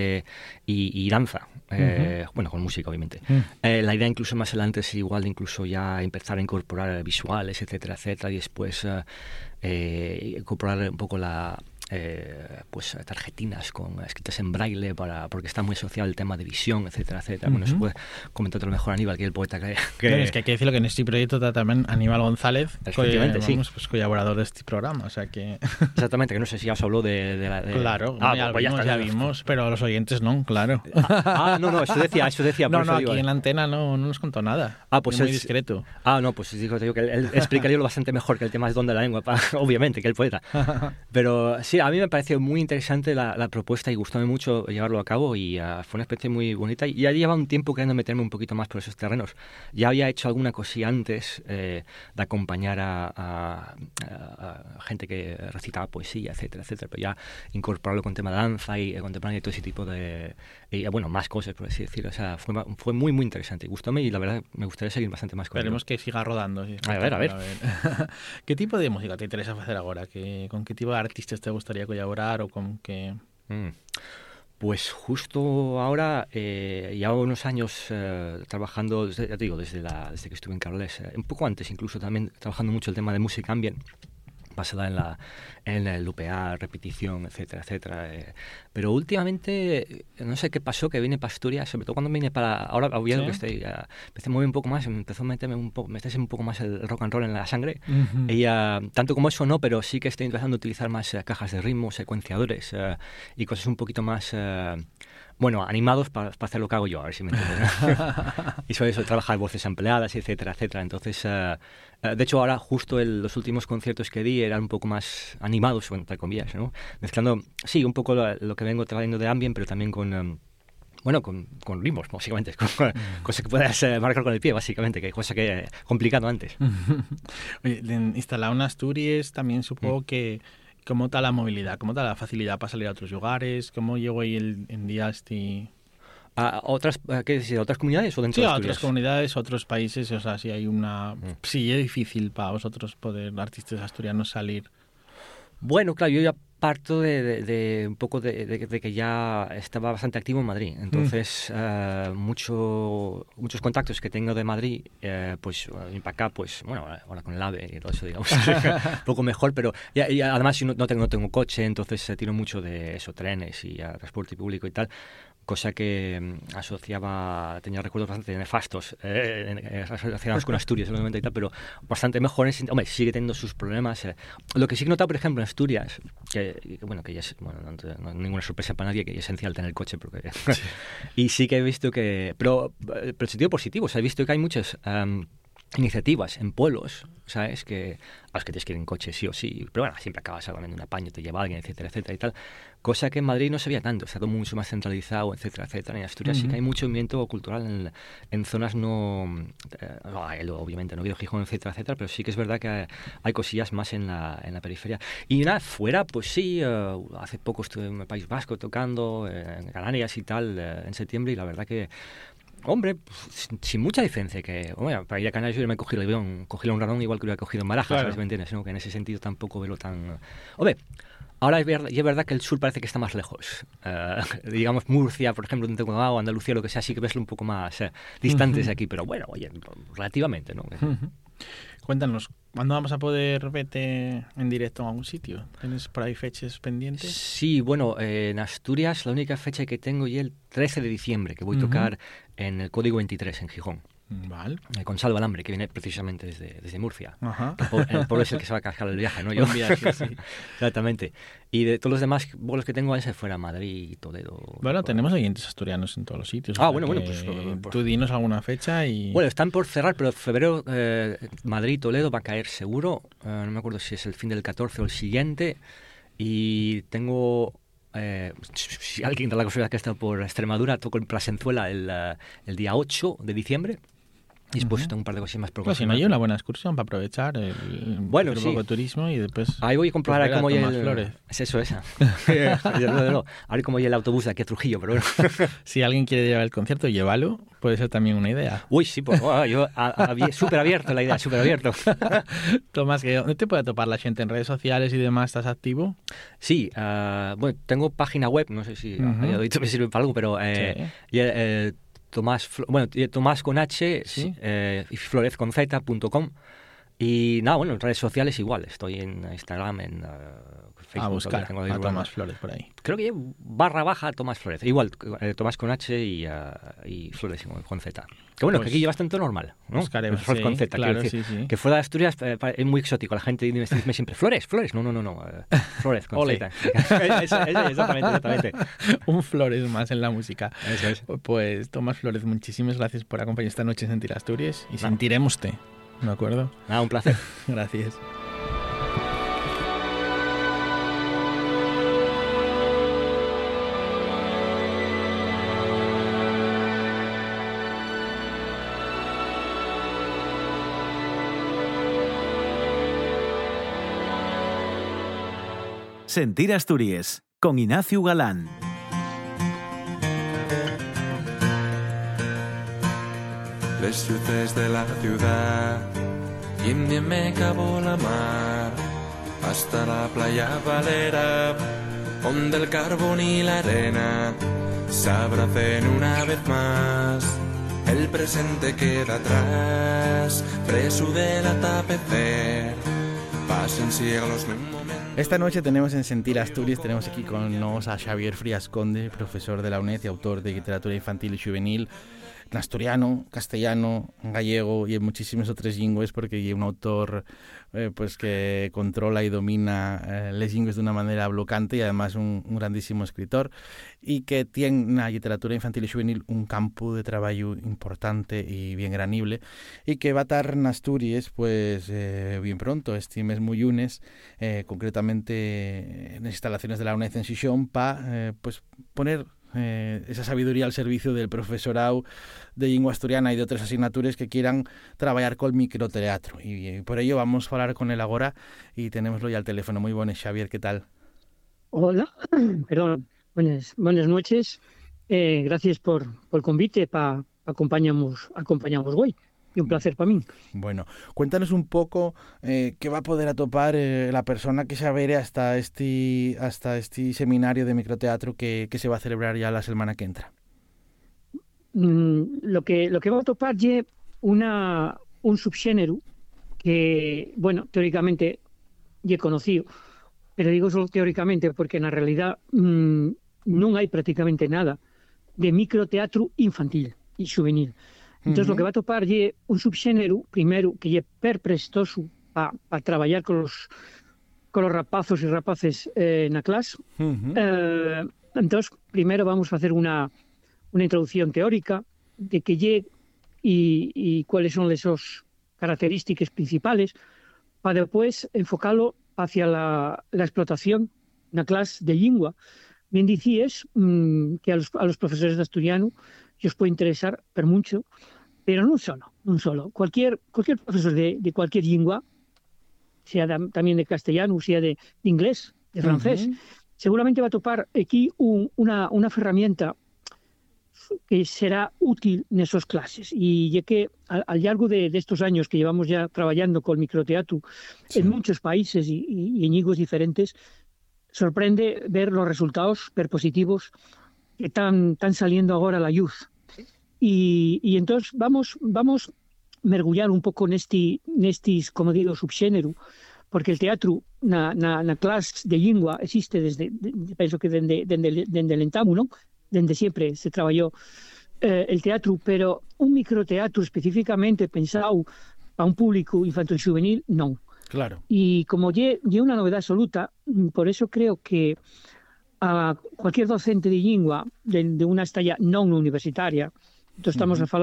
y danza. Bueno, con música, obviamente. La idea incluso más adelante es igual, incluso ya empezar a incorporar visuales, etcétera, etcétera, y después incorporar un poco pues tarjetinas escritas en braille porque está muy asociado el tema de visión, etcétera, etcétera. Bueno, eso puede comentar a lo mejor Aníbal, que es el poeta que... Bueno, es que hay que decirlo que en este proyecto está también Aníbal González, pues colaborador de este programa, o sea que... Exactamente, que no sé si ya os habló de Claro, ya vimos, pero los oyentes no, claro. No, eso decía. No, aquí en la antena no nos contó nada. Pues muy discreto. No, pues digo que él explicaría lo bastante mejor, que el tema es don de la lengua, obviamente, que el poeta. Pero sí, a mí me pareció muy interesante la propuesta y gustó mucho llevarlo a cabo y fue una experiencia muy bonita. Y ya llevaba un tiempo queriendo meterme un poquito más por esos terrenos. Ya había hecho alguna cosilla antes de acompañar a gente que recitaba poesía, etcétera, etcétera. Pero ya incorporarlo con tema de danza y contemporáneo y todo ese tipo de... bueno, más cosas, por así decirlo. O sea, fue muy, muy interesante. Gustóme y la verdad me gustaría seguir bastante más con él. Esperemos que siga rodando. Sí. A ver. ¿Qué tipo de música te interesa hacer ahora? ¿Con qué tipo de artistas te gustaría colaborar o con qué? Pues justo ahora, llevo unos años trabajando, ya te digo, desde que estuve en Carles, un poco antes incluso también trabajando mucho el tema de música ambient, basada en el lupear, repetición, etcétera, etcétera. Pero últimamente, no sé qué pasó, que vine para Asturias, sobre todo cuando vine para... Ahora, Oviedo, que estoy... empecé a mover un poco más, empezó a meterme un poco más el rock and roll en la sangre. Y tanto como eso no, pero sí que estoy empezando a utilizar más cajas de ritmo, secuenciadores y cosas un poquito más... animados para hacer lo que hago yo, a ver si me entiendes. Y sobre eso, trabajar voces ampliadas, etcétera, etcétera. Entonces, de hecho, ahora justo los últimos conciertos que di eran un poco más animados, entre comillas, ¿no? Mezclando, sí, un poco lo que vengo trayendo de ambient, pero también con ritmos, básicamente. Cosa que puedas marcar con el pie, básicamente, que cosa que complicado antes. Oye, instalado en Asturias, también supongo que... ¿Cómo está la movilidad? ¿Cómo está la facilidad para salir a otros lugares? ¿Cómo llego ahí en día ¿Otras comunidades o dentro Sí, de Asturias? a otras comunidades, otros países, o sea, si hay sí es difícil para vosotros poder, artistas asturianos, salir. Bueno, claro, yo ya parto de un poco de que ya estaba bastante activo en Madrid. Entonces, muchos contactos que tengo de Madrid, pues para acá, pues bueno, ahora con el AVE y todo eso, digamos, un poco mejor, pero y además no tengo coche, entonces tiro mucho de eso, trenes y transporte público y tal. Cosa que tenía recuerdos bastante nefastos asociados con Asturias en el momento y tal, pero bastante mejores. Hombre, sigue teniendo sus problemas. Lo que sí que he notado, por ejemplo, en Asturias, que ya es, no ninguna sorpresa para nadie, que es esencial tener coche, porque y sí que he visto que, pero el sentido positivo, o sea, he visto que hay muchas iniciativas en pueblos, ¿sabes? Que a los que tienes que ir en coche sí o sí, pero bueno, siempre acabas hablando un apaño, te lleva alguien, etcétera, etcétera y tal. Cosa que en Madrid no se veía tanto, está todo mucho más centralizado, etcétera, etcétera. En Asturias sí que hay mucho movimiento cultural en zonas obviamente no Oviedo, Gijón, etcétera, etcétera, pero sí que es verdad que hay cosillas más en la periferia. Y nada, fuera, pues sí, hace poco estuve en el País Vasco tocando, en Canarias y tal, en septiembre, y la verdad que hombre, sin mucha diferencia, que para ir a Canarias yo me cogí el avión, cogí un radón igual que lo hubiera cogido en Barajas, claro. ¿Sabes? ¿Me entiendes? ¿No? Que en ese sentido tampoco veo tan... Hombre, ahora es verdad que el sur parece que está más lejos. Digamos, Murcia, por ejemplo, o Andalucía, lo que sea, sí que ves un poco más distantes aquí, pero bueno, oye, relativamente, ¿no? Cuéntanos, ¿cuándo vamos a poder verte en directo a algún sitio? ¿Tienes por ahí fechas pendientes? Sí, bueno, en Asturias la única fecha que tengo es el 13 de diciembre, que voy a tocar en el Código 23, en Gijón. Vale. Con Salva Alambre, que viene precisamente desde Murcia. Ajá. El pueblo es el que se va a cascar el viaje, ¿no? Yo. Un viaje, sí. Exactamente. Y de todos los demás vuelos que tengo, ese fuera Madrid, Toledo. Bueno, tenemos oyentes asturianos en todos los sitios. Bueno, pues tú dinos alguna fecha y... Bueno, están por cerrar, pero en febrero Madrid, Toledo va a caer seguro. No me acuerdo si es el fin del 14 o el siguiente. Y tengo... si alguien de la casualidad que está por Extremadura, toco en Plasenzuela el día 8 de diciembre. Y después tengo un par de cosas más por Pues si no, hay una buena excursión para aprovechar el Bueno, hacer un sí. poco de turismo y después... Ahí voy a comprobar pues, ver a cómo Tomás el... Flores. Es eso, esa. A ver cómo el autobús de aquí a Trujillo, pero bueno. Si alguien quiere llevar el concierto, llévalo. Puede ser también una idea. Uy, sí, pues yo súper abierto la idea, súper abierto. Tomás, ¿dónde te puede topar la gente? ¿En redes sociales y demás estás activo? Sí, bueno, tengo página web, no sé si a día de hoy me sirve para algo, pero Tomás con H, ¿Sí? y Florez con Z.com. Y nada, bueno, en redes sociales igual. Estoy en Instagram, en Facebook. A buscar tengo a Tomás Flores por ahí. Creo que / Tomás Flores. Igual, Tomás con H y Flores con Z. Que bueno, Pues que aquí lleva bastante normal, ¿no? buscaremos, Flores sí, con Z, claro, quiero decir. sí. Que fuera de Asturias es muy exótico. La gente dice siempre, Flores. No. Flores con Ole. Z. Exactamente. Un Flores más en la música. Eso es. Pues Tomás Flores, muchísimas gracias por acompañar esta noche en Sentir Asturias y sentiremosте, ¿de acuerdo? Nada, un placer. Gracias. Sentir Asturias, con Ignacio Galán. Les luces de la ciudad y bien me acabó la mar hasta la playa Valera, donde el carbón y la arena se abracen una vez más. El presente queda atrás, preso del atapecer. Pasen siglos en un momento. Esta noche tenemos en Sentir Asturias, tenemos aquí con nosotros a Xavier Frías Conde, profesor de la UNED y autor de literatura infantil y juvenil, en asturiano, castellano, en gallego y en muchísimas otras lingües, porque es un autor pues que controla y domina las lingües de una manera blocante y además un grandísimo escritor y que tiene en la literatura infantil y juvenil un campo de trabajo importante y bien granible y que va a estar en Asturias pues bien pronto, este mes muy lunes, concretamente en las instalaciones de la UNED en Xixón para pues poner esa sabiduría al servicio del profesorado de lengua asturiana y de otras asignaturas que quieran trabajar con microteatro y por ello vamos a hablar con él ahora y tenemoslo ya al teléfono. Muy buenas, Xavier, ¿qué tal? Hola, perdón, buenas noches, gracias por el convite para acompañamos hoy. Y un placer para mí. Bueno, cuéntanos un poco qué va a poder atopar la persona que se avere hasta este seminario de microteatro que se va a celebrar ya la semana que entra. Lo que va a topar es un subgénero que, bueno, teóricamente ya he conocido, pero digo solo teóricamente porque en la realidad no hay prácticamente nada de microteatro infantil y juvenil. Entonces, lo que va a topar es un subgénero, primero, que es prestoso para trabajar con los rapazos y rapaces en la clase. Entonces, primero vamos a hacer una introducción teórica de qué es y cuáles son esas características principales, para después enfocarlo hacia la explotación en la clase de lengua. Bien decías que a los profesores de asturiano os puede interesar per mucho, pero no solo. Cualquier profesor de cualquier lengua, sea también de castellano, sea de inglés, de francés, seguramente va a topar aquí una herramienta que será útil en esas clases. Y ya que al largo de estos años que llevamos ya trabajando con microteatro en muchos países y en lingües diferentes, sorprende ver los resultados positivos que están saliendo ahora a la luz. Y entonces vamos mergullar un poco en este, como digo, subgénero, porque el teatro na clase de lengua existe pienso que desde el entamu, ¿no? Desde siempre se trabajó el teatro, pero un microteatro específicamente pensado para un público infantil y juvenil, no. Claro. Y como es una novedad absoluta, por eso creo que a cualquier docente de lengua de una estalla no universitaria, entonces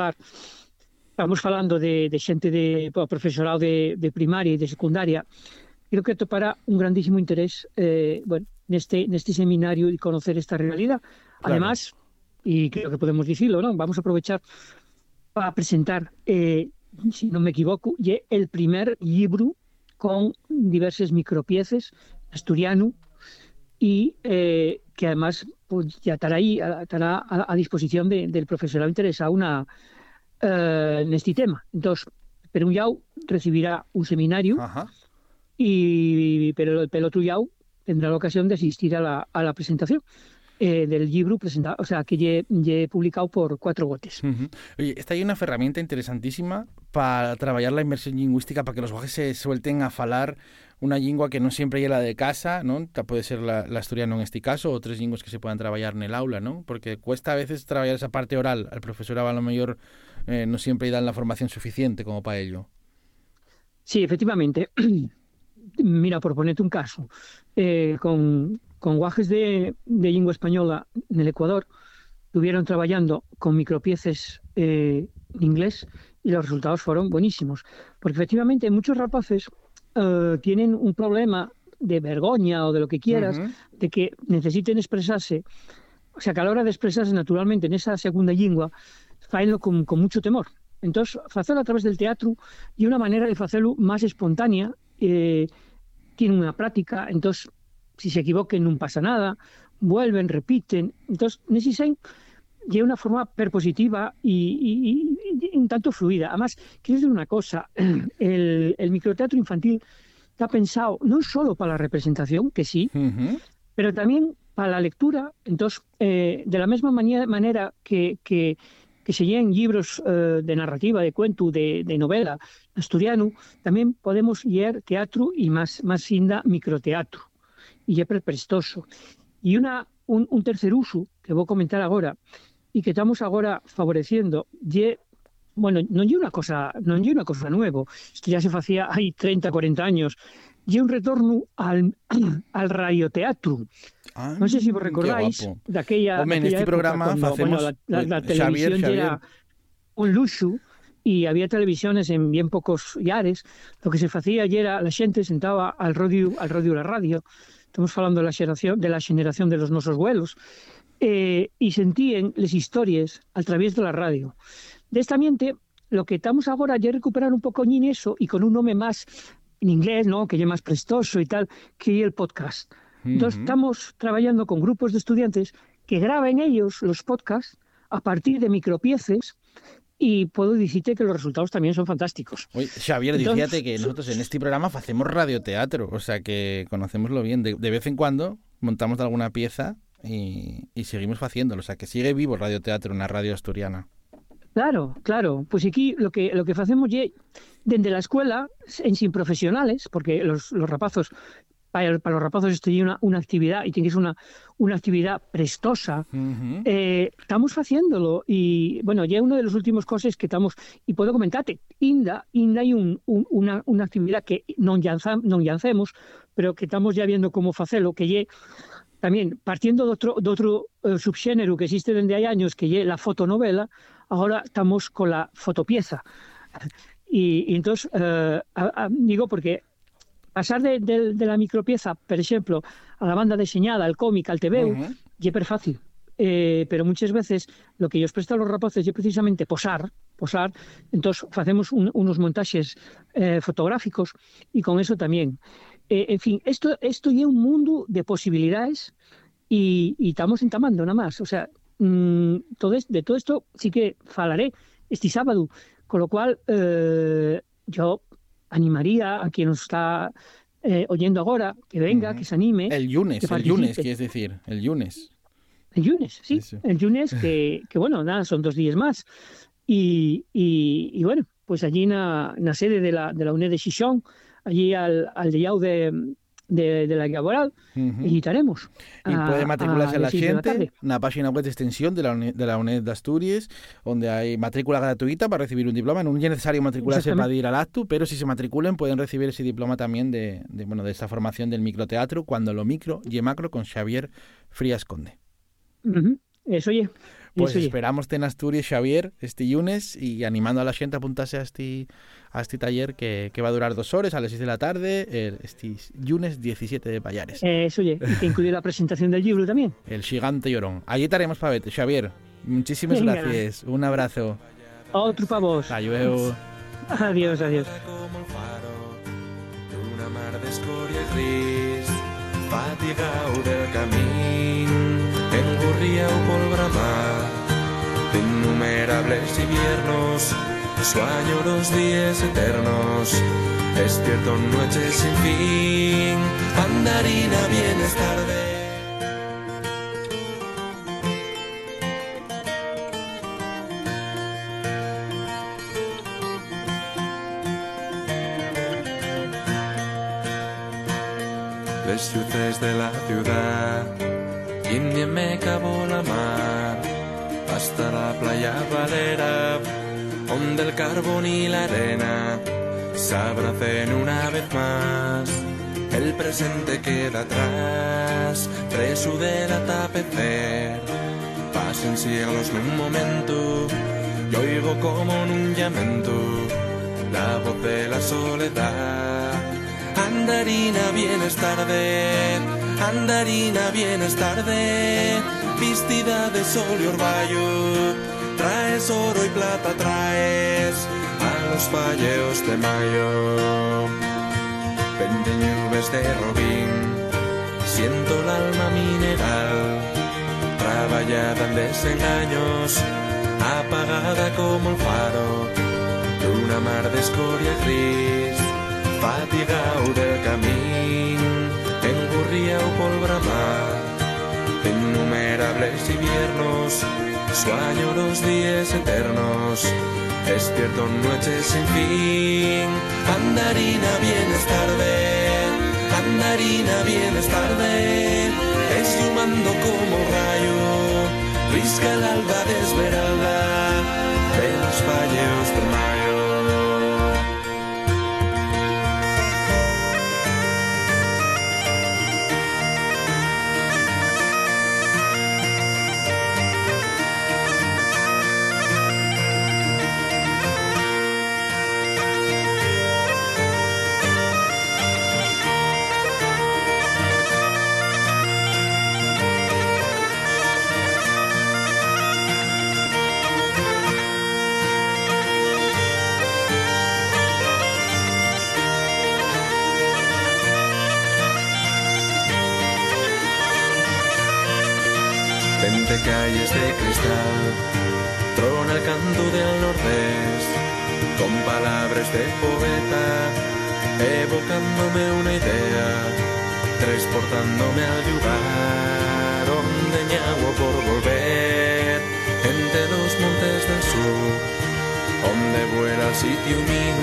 estamos falando de xente de profesorado de primaria y de secundaria, creo que topará un grandísimo interés neste seminario y conocer esta realidad. Claro. Además, y creo que podemos decirlo, ¿no? Vamos a aprovechar para presentar si no me equivoco, y el primer libro con diverses micropieces asturiano y que además pues, ya estará a disposición del profesorado interesado en este tema. Entonces, per un lado recibirá un seminario, pero el otro lado tendrá la ocasión de asistir a la presentación del libro presentado, o sea, que he publicado por 4 gotes. Oye, esta hay una herramienta interesantísima para trabajar la inmersión lingüística, para que los guajes se suelten a falar una lingua que no siempre es la de casa, ¿no? Puede ser la asturiano en este caso, o otras lenguas que se puedan trabajar en el aula, ¿no? Porque cuesta a veces trabajar esa parte oral. Al profesorado a lo mejor no siempre dan la formación suficiente como para ello. Sí, efectivamente. Mira, por ponerte un caso, con guajes de lengua española en el Ecuador, estuvieron trabajando con micropieces en inglés y los resultados fueron buenísimos. Porque efectivamente muchos rapaces tienen un problema de vergüenza o de lo que quieras, de que necesiten expresarse. O sea, que a la hora de expresarse naturalmente en esa segunda lengua, faenlo con mucho temor. Entonces, hacerlo a través del teatro y una manera de hacerlo más espontánea, tienen una práctica, entonces si se equivoquen no pasa nada, vuelven, repiten, entonces necesitan de una forma perpositiva y un tanto fluida. Además, quiero decir una cosa, el microteatro infantil está pensado no solo para la representación, que sí, pero también para la lectura. Entonces, de la misma manera que se lleven libros de narrativa, de cuento, de novela asturiano, también podemos leer teatro y más inda microteatro. Y es prestoso. Y un tercer uso que voy a comentar ahora y que estamos ahora favoreciendo, bueno, no es una cosa nueva, esto ya se hacía hay 30, 40 años, y un retorno al radioteatro. No sé si vos recordáis de aquella en este programa cuando, hacemos la televisión Xavier. Era un luxo y había televisiones en bien pocos llares. Lo que se hacía ayer era la gente sentaba al radio la radio. Estamos hablando de la generación de los nosos vuelos, y sentían las historias a través de la radio. De esta mente, lo que estamos ahora es recuperar un poco en eso y con un nombre más en inglés, ¿no? Que es más prestoso y tal, que el podcast. Entonces estamos trabajando con grupos de estudiantes que graben ellos los podcasts a partir de micropieces y puedo decirte que los resultados también son fantásticos. Oye, Xavier, fíjate que nosotros en este programa hacemos radioteatro, o sea que conocemoslo bien. De vez en cuando montamos alguna pieza y seguimos haciéndolo, o sea que sigue vivo el radioteatro en la radio asturiana. Claro. Pues aquí lo que hacemos es, desde la escuela, en sin profesionales, porque los rapazos, para los rapazos esto es una actividad y tiene que ser una actividad prestosa. Estamos haciéndolo y bueno, ya una de las últimas cosas que estamos, y puedo comentarte, inda hay una actividad que no hacemos, pero que estamos ya viendo cómo hacerlo, que ya también partiendo de otro subgénero que existe desde hay años, que ya la fotonovela, ahora estamos con la fotopieza. Y entonces, digo porque pasar de la micropieza, por ejemplo, a la banda diseñada, al cómic, al TVO, es súper fácil. Pero muchas veces lo que ellos prestan a los rapaces es precisamente posar. Entonces hacemos unos montajes fotográficos y con eso también. En fin, esto es un mundo de posibilidades y estamos entamando nada más. O sea, de todo esto sí que falaré este sábado, con lo cual yo animaría a quien nos está oyendo ahora que venga, que se anime. El lunes, quieres decir, el lunes. El lunes, sí, eso. El lunes que bueno, nada, son 2 días más. Y bueno, pues allí en la sede de la UNED de Xixón, allí al lado de la laboral, y estaremos. Y puede matricularse a la gente en la página web de extensión de la UNED de Asturias, donde hay matrícula gratuita para recibir un diploma. No es necesario matricularse para ir al acto, pero si se matriculan pueden recibir ese diploma también de esta formación del microteatro, cuando lo micro y macro, con Xavier Frías Conde. Eso oye. Pues esperamos en Asturias, Xavier, este lunes, y animando a la gente a apuntarse a este taller que va a durar 2 horas a las 6 de la tarde, este lunes 17 de Pallares. Eso oye, y que incluye la presentación del libro también. El Gigante Llorón. Allí estaremos para verte, Xavier. Muchísimas gracias. Un abrazo. Otro para vos. Adiós. Adiós, adiós. Como el faro d'una mar d'escòria gris, fatigau del camí, engurriau por bramar de innumerables inviernos, sueño los días eternos, despierto en noches sin fin, andarina, vienes tarde. Las luces de la ciudad, y me acabó la mar, hasta la playa Valera, donde el carbón y la arena se abracen una vez más. El presente queda atrás, preso del atapecer. Pasen siglos en un momento, y oigo como en un llamento la voz de la soledad. Andarina, vienes tarde, andarina, vienes tarde, vestida de sol y orvallo, traes oro y plata, traes a los falleos de mayo. Vente nubes de robín, siento el alma mineral, traballada en desengaños, apagada como el faro de una mar de escoria gris. Fatigau del camí, engurriau por bramar, innumerables inviernos, sueño los días eternos, despierto en noches sin fin. Andarina, vienes tarde, andarina, vienes tarde, esfumando como rayo, risca el alba de esmeralda de los falleos de mayo. Vente calles de cristal, trona el canto del nordés, con palabras de poeta, evocándome una idea, transportándome al lugar donde ñagua por volver, entre los montes del sur, donde vuela el sitio mío,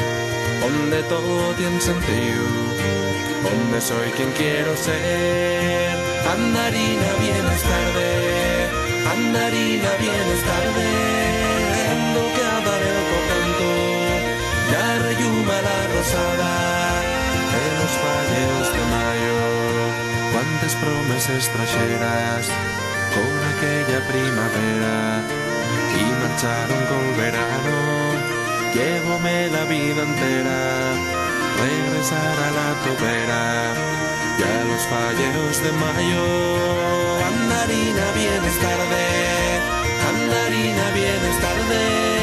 donde todo tiene sentido, donde soy quien quiero ser. Andarina, vienes tarde, andarina, vienes tarde, embocada del cocanto, ya relluma la rosada de los falleos de mayo. Cuántas promesas trajeras con aquella primavera y marcharon con verano, llévome la vida entera, regresar a la tobera. Ya los falleos de mayo, andarina, vienes tarde, andarina, vienes tarde,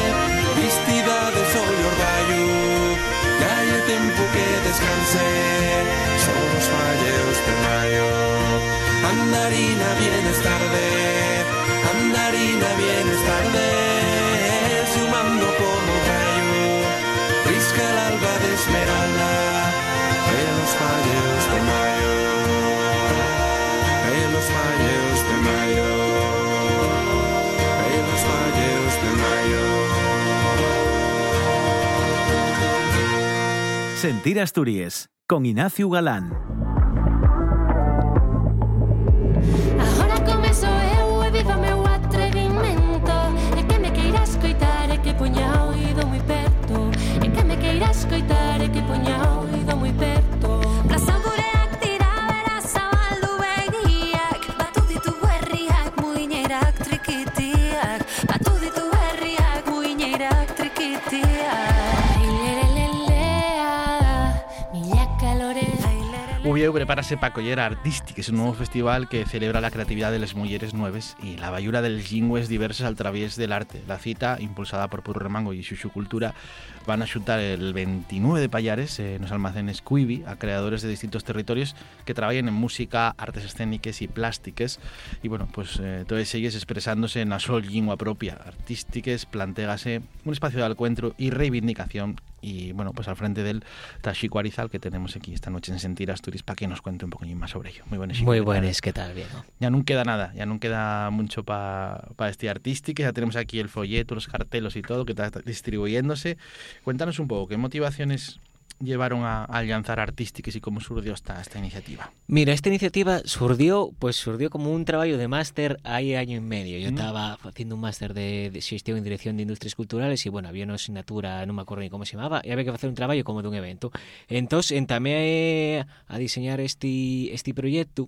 vestida de sol y orvallo, ya hay el tiempo que descanse, son los falleos de mayo. Andarina, vienes tarde, andarina, vienes tarde, sumando como rayo, risca el alba de esmeralda, de los falleos de mayo. Los falleos de mayo, los falleos de mayo. Sentir Asturias, con Ignacio Galán. Agora comezo eu e viva meu atrevimento, e que me queira escoitar e que poña oído moi perto, e que me queira escoitar e que poña oído moi perto, pra saborear. Nubieu prepárase para coller a Artístiques, un nuevo festival que celebra la creatividad de les mulleres nueves y la bayura de les llingües diverses al través del arte. La cita, impulsada por Puro Remango y Xuxu Cultura, van a xuntar el 29 de payares nos almacenes Quibi a creadores de distintos territorios que trabajan en música, artes escéniques y plásticas. Y bueno, pues todos ellos expresándose en la sol lingua propia. Artístiques plantégase un espacio de encuentro y reivindicación. Y bueno, pues al frente del Xico Arizal, que tenemos aquí esta noche en Sentir Asturias, para que nos cuente un poquillo más sobre ello. Muy buenas. Muy buenas, ¿qué tal? Bien, ¿no? Ya no queda nada, ya no queda mucho para este artístico. Ya tenemos aquí el folleto, los cartelos y todo que está distribuyéndose. Cuéntanos un poco, ¿qué motivaciones llevaron a lanzar Artístiques y cómo surgió esta iniciativa? Mira, esta iniciativa surgió como un trabajo de máster hai año y medio. Yo estaba haciendo un máster de xestión en dirección de industrias culturales y bueno, había una asignatura, no me acuerdo ni cómo se llamaba, y había que hacer un trabajo como de un evento. Entonces, entamé a diseñar este proyecto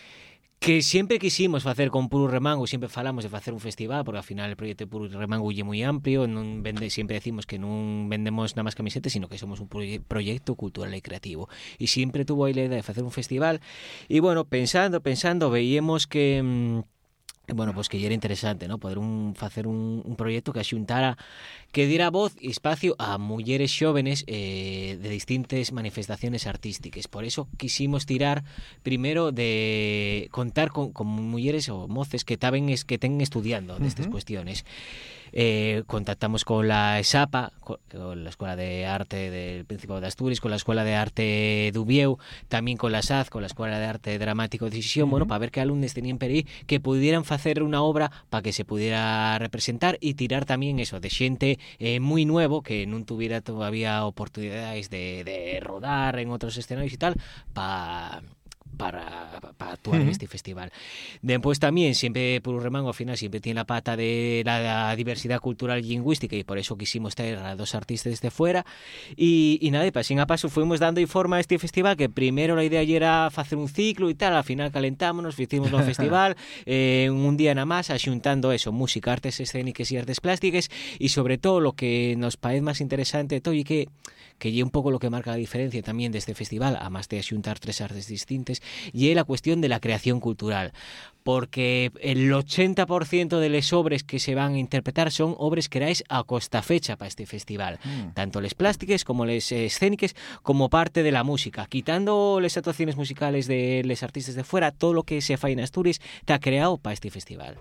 que siempre quisimos facer con Puro Remango, siempre falamos de facer un festival, porque ao final el proyecto de Puro Remango é moi amplio, siempre decimos que non vendemos nada máis camisetas, sino que somos un proyecto cultural e creativo. E siempre tuvo a idea de facer un festival, e bueno, pensando, veíamos que bueno, pues que era interesante, ¿no? Poder facer un proyecto que axuntara, que diera voz e espacio a mulleres xóvenes de distintas manifestaciones artísticas. Por eso quisimos tirar primero de contar con mulleres o moces que ten estudiando destas cuestiones. Contactamos con la ESAPA, con la Escuela de Arte del Principado de Asturias, con la Escuela de Arte de Ubieu, también con la SAZ, con la Escuela de Arte Dramático de Xixón, bueno, para ver qué alumnos tenían por ahí que pudieran hacer una obra para que se pudiera representar y tirar también eso, de xente muy nuevo que no tuviera todavía oportunidades de rodar en otros escenarios y tal, para actuar en este festival. Después también, siempre Puro Remango al final siempre tiene la pata de la diversidad cultural y lingüística y por eso quisimos traer a dos artistas de fuera y nada, y pasín a paso fuimos dando forma a este festival, que primero la idea era hacer un ciclo y tal, al final calentámonos, hicimos un festival un día nada más, axuntando eso, música, artes escénicas y artes plásticas y sobre todo lo que nos parece más interesante de todo y que es un poco lo que marca la diferencia también de este festival, además de axuntar tres artes distintas, y es la cuestión de la creación cultural. Porque el 80% de las obras que se van a interpretar son obras creadas a costa fecha para este festival. Tanto las plásticas como las escénicas, como parte de la música. Quitando las actuaciones musicales de los artistas de fuera, todo lo que se fa en Asturias está creado para este festival.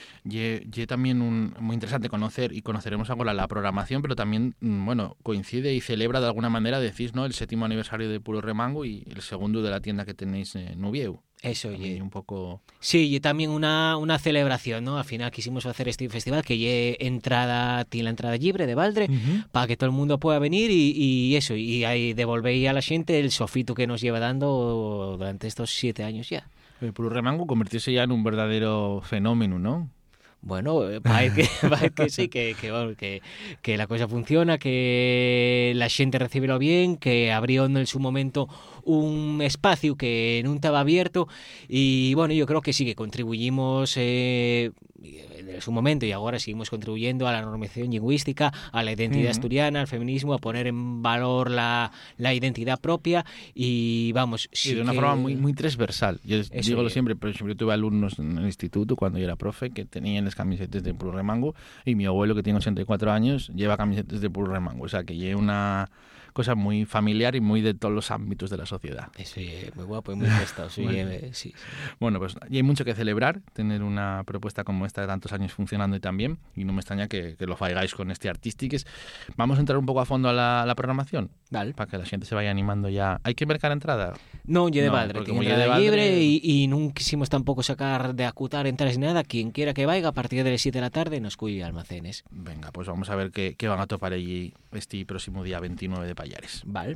Y también muy interesante conocer, y conoceremos ahora la programación, pero también, bueno, coincide y celebra de alguna manera, decís, ¿no?, el 7º aniversario de Puro Remango y el segundo de la tienda que tenéis en Ubieu. Eso, y un poco... Sí, y también una celebración, ¿no? Al final quisimos hacer este festival que tiene la entrada libre de Valdre, para que todo el mundo pueda venir y eso, y ahí devolvéis a la gente el sofito que nos lleva dando durante estos 7 años ya. El Puro Remango convirtióse ya en un verdadero fenómeno, ¿no? Bueno, parece que sí, que la cosa funciona, que la gente recibe bien, que abrió en su momento un espacio que no estaba abierto y bueno, yo creo que sí, que contribuimos en su momento y ahora seguimos contribuyendo a la normalización lingüística, a la identidad asturiana, al feminismo, a poner en valor la identidad propia y vamos... Sí, y de una forma muy transversal. Yo digo siempre, pero siempre tuve alumnos en el instituto cuando yo era profe que tenían las camisetas de Puro Remango y mi abuelo que tiene 84 años lleva camisetas de Puro Remango, o sea que lleva una cosa muy familiar y muy de todos los ámbitos de la sociedad. Sí, muy guapo y muy gestado. Sí. Bueno, pues y hay mucho que celebrar, tener una propuesta como esta de tantos años funcionando y también, y no me extraña que lo faigáis con este Artístiques. Vamos a entrar un poco a fondo a la programación, vale, para que la gente se vaya animando ya. ¿Hay que mercar entrada? No, de Valdre, tiene entrada libre y no quisimos tampoco sacar de acutar entradas ni nada. Quien quiera que vaya a partir de las 7 de la tarde nos cuide almacenes. Venga, pues vamos a ver qué van a topar allí este próximo día 29 de Payares. Vale.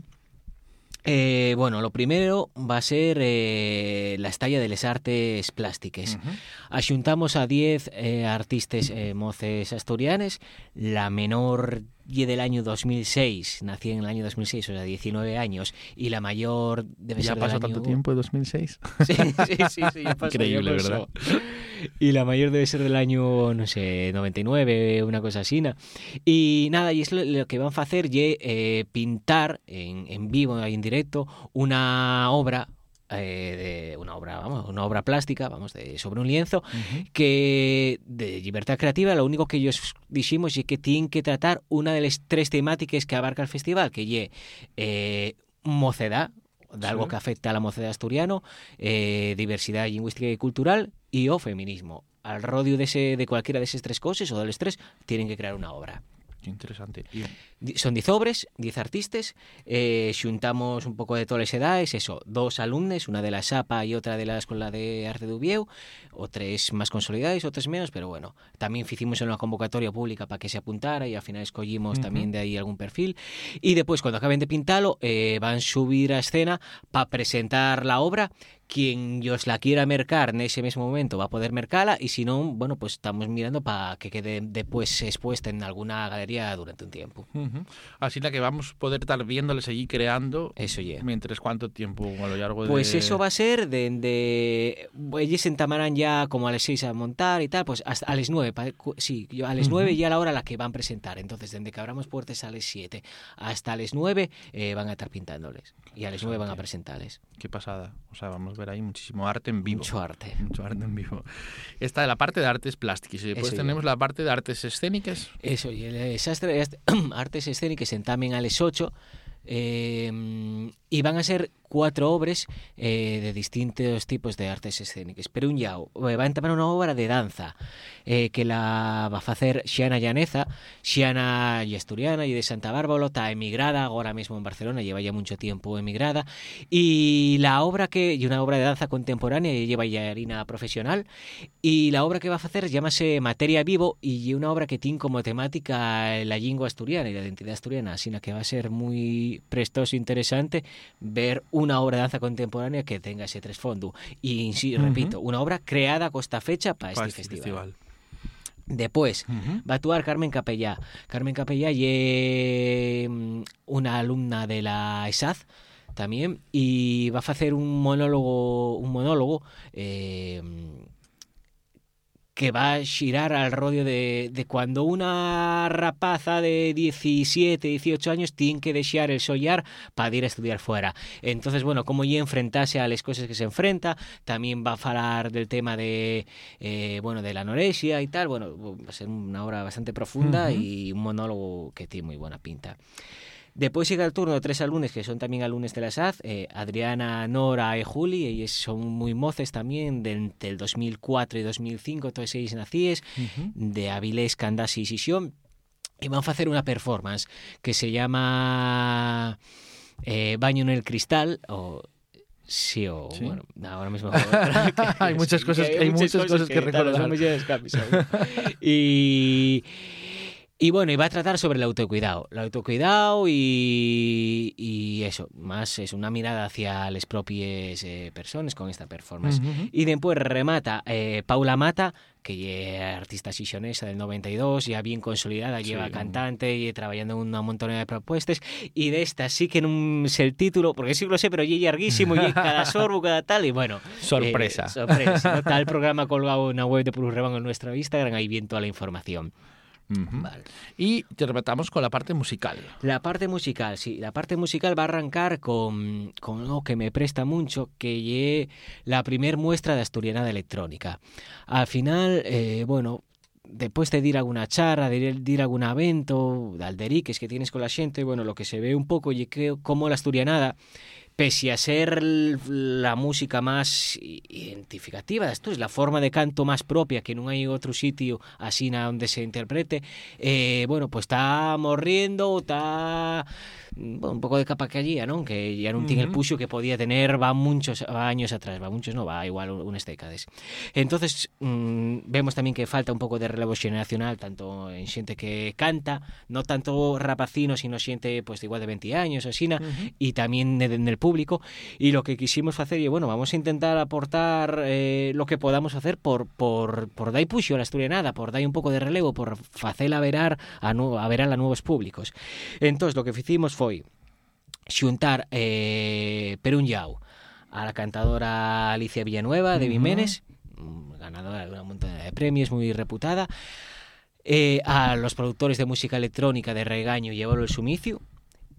Bueno, lo primero va a ser la estalla de las artes plásticas. Axuntamos a 10 artistas moces asturianes. La menor y del año 2006, nací en el año 2006, o sea, 19 años, y la mayor debe ser del año... ¿Ya pasó tanto tiempo, 2006? Sí, ya pasó. Increíble, ¿verdad? Y la mayor debe ser del año, no sé, 99, una cosa así. Y nada, y es lo que van a hacer, pintar en vivo, en directo, una obra una obra plástica, sobre un lienzo, que de libertad creativa lo único que ellos dijimos es que tienen que tratar una de las 3 temáticas que abarca el festival, que es mocedad, de algo que afecta a la mocedad asturiano, diversidad lingüística y cultural, y o feminismo. Al rodio de cualquiera de esas 3 cosas, o de las 3, tienen que crear una obra. Qué interesante. Son 10 obras, 10 artistas, xuntamos un pouco de todas as edades, 2 alumnes, una de la SAPA e outra de la Escola de Arte de Ubieu, o 3 máis consolidadas, ou 3 menos, pero bueno, tamén ficimos unha convocatoria pública para que se apuntara e ao final escollimos tamén de aí algún perfil, e depois, cando acaben de pintalo, van subir a escena para presentar la obra. Quien os la quiera mercar nese mesmo momento va a poder mercala, e si non, bueno, pues estamos mirando para que quede después expuesta en alguna galería durante un tiempo. Así la que vamos a poder estar viéndole seguir creando. Eso ya. Mientras cuánto tiempo a lo largo de... Pues eso va a ser ellos se entamarán ya como a las 6 a montar y tal, pues hasta a las 9, sí, a las 9 ya la hora a la que van a presentar. Entonces, desde que abramos puertas a las 7 hasta las 9 van a estar pintándoles, y a las 9 van a presentarles. Qué pasada. O sea, vamos a ver ahí muchísimo arte en vivo. Mucho arte en vivo. Esta de la parte de artes plásticas, y después tenemos la parte de artes escénicas. Eso, y esas artes escénicas en también a las 8, y van a ser 4 obras de distintos tipos de artes escénicas. Pero un yao va a entamar una obra de danza que la va a hacer Xiana Llaneza. Xiana y asturiana y de Santa Bárbara, está emigrada ahora mismo en Barcelona, lleva ya mucho tiempo emigrada, y una obra de danza contemporánea, y lleva ya harina profesional, y la obra que va a hacer llámase Materia Vivo, y una obra que tiene como temática la lengua asturiana y la identidad asturiana, así que va a ser muy prestoso e interesante ver una obra de danza contemporánea que tenga ese trasfondo. Y repito, una obra creada con esta fecha para este festival. Después va a actuar Carmen Capellá. Carmen Capellá es una alumna de la ESAD también, y va a hacer un monólogo que va a girar al rodio de cuando una rapaza de 17, 18 años tiene que desear el sollar para ir a estudiar fuera. Entonces, bueno, cómo ya enfrentarse a las cosas que se enfrenta. También va a hablar del tema de la anorexia y tal. Bueno, va a ser una obra bastante profunda y un monólogo que tiene muy buena pinta. Después llega el turno de 3 alumnos que son también alumnos de la SAD, Adriana, Nora y Juli. Ellos son muy moces también, del 2004 y 2005, todos ellos nacíes, de Avilés, Candás y Sisión, y van a hacer una performance que se llama Baño en el Cristal, o... Sí, bueno, ahora mismo... hay muchas cosas que recordar. Y bueno, y va a tratar sobre el autocuidado. El autocuidado y eso, más es una mirada hacia las propias personas con esta performance. Y después remata Paula Mata, que es artista sisonesa del 92, ya bien consolidada, lleva cantante y trabajando en una montonera de propuestas. Y de esta sí que no sé el título, porque sí lo sé, pero es larguísimo, y cada sorbo, cada tal, y bueno. Sorpresa. Sorpresa. ¿No? Está el programa colgado en la web de Purus Reban en nuestro Instagram, ahí bien toda la información. Vale. Y te rematamos con la parte musical. La parte musical, sí. La parte musical va a arrancar con algo que me presta mucho, que es la primer muestra de asturiana de electrónica. Al final, después de ir a alguna charla, de ir a algún evento, de alderiques que tienes con la gente, bueno, lo que se ve un poco y que como la asturianada, pese a ser la música más identificativa de Asturias, la forma de canto más propia, que no hay otro sitio así donde se interprete, pues está morriendo, está un poco de capa que allí, ¿no? Que ya no tiene el puxo que podía tener va años atrás, va igual unas décadas. Entonces vemos también que falta un poco de relevo generacional, tanto en gente que canta, no tanto rapacino, sino gente pues igual de 20 años así, y también en el público, y lo que quisimos hacer, y bueno, vamos a intentar aportar lo que podamos hacer por dar puxo a la asturianada, por dar un poco de relevo, por hacerla verar a nuevos públicos. Entonces lo que hicimos fue xuntar per un llau a la cantadora Alicia Villanueva de Vimenes, ganadora de una montaña de premios, muy reputada, a los productores de música electrónica de Regaño, Llevarlo el Sumicio,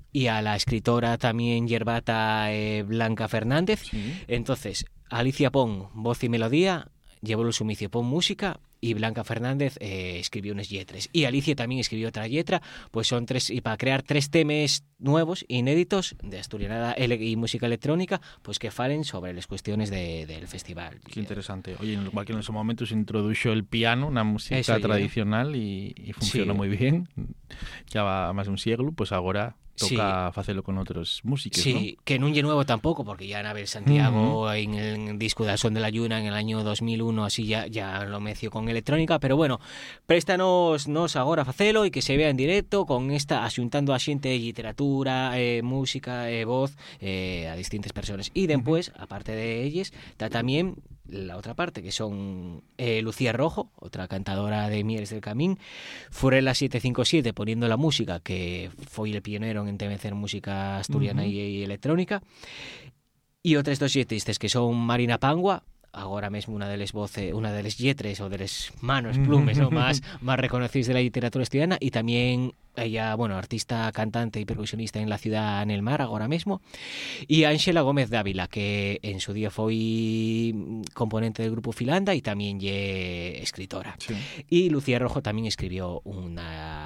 y a la escritora también yerbata Blanca Fernández. Sí. Entonces, Alicia pon voz y melodía, llevó el sumicio pon música, y Blanca Fernández escribió unas lletres. Y Alicia también escribió otra letra, pues son 3, y para crear 3 temas nuevos, inéditos, de asturianada y música electrónica, pues que falen sobre las cuestiones del festival. Qué interesante. Oye, igual que en esos momentos introdujo el piano, una música Eso, tradicional, y funcionó muy bien. Ya va más de un siglo, pues ahora toca facelo con otros músicos, sí, ¿no? Que non lle nuevo tampoco, porque ya Anabel Santiago en el disco de Son de la Lluna en el año 2001 así ya lo meció con electrónica, pero bueno, préstanos agora facelo e que se vea en directo con esta, axuntando a xente de literatura, música, voz, a distintas personas. Y después, aparte de ellas, está también la otra parte, que son Lucía Rojo, otra cantadora de Mieres del Camín, Furela 757 poniendo la música, que foi el pionero en entemecer música asturiana y electrónica, y otras 2 letristas que son Marina Pangua, agora mesmo una deles voces, una deles lletres ou deles manos, plumes, ¿no? más reconocidas de la literatura asturiana, y también ella, bueno, artista, cantante y percusionista en La Ciudad en el Mar agora mesmo, y Ángela Gómez Dávila, que en su día foi componente del grupo Filanda y también lle escritora. Sí. Y Lucía Rojo también escribió un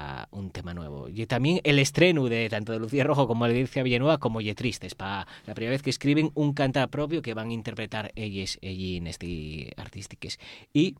tema nuevo. Y también el estreno de tanto de Lucía Rojo como de Alicia Villanueva como Yetristes, para la primera vez que escriben un cantar propio que van a interpretar ellos en este artístiques. Y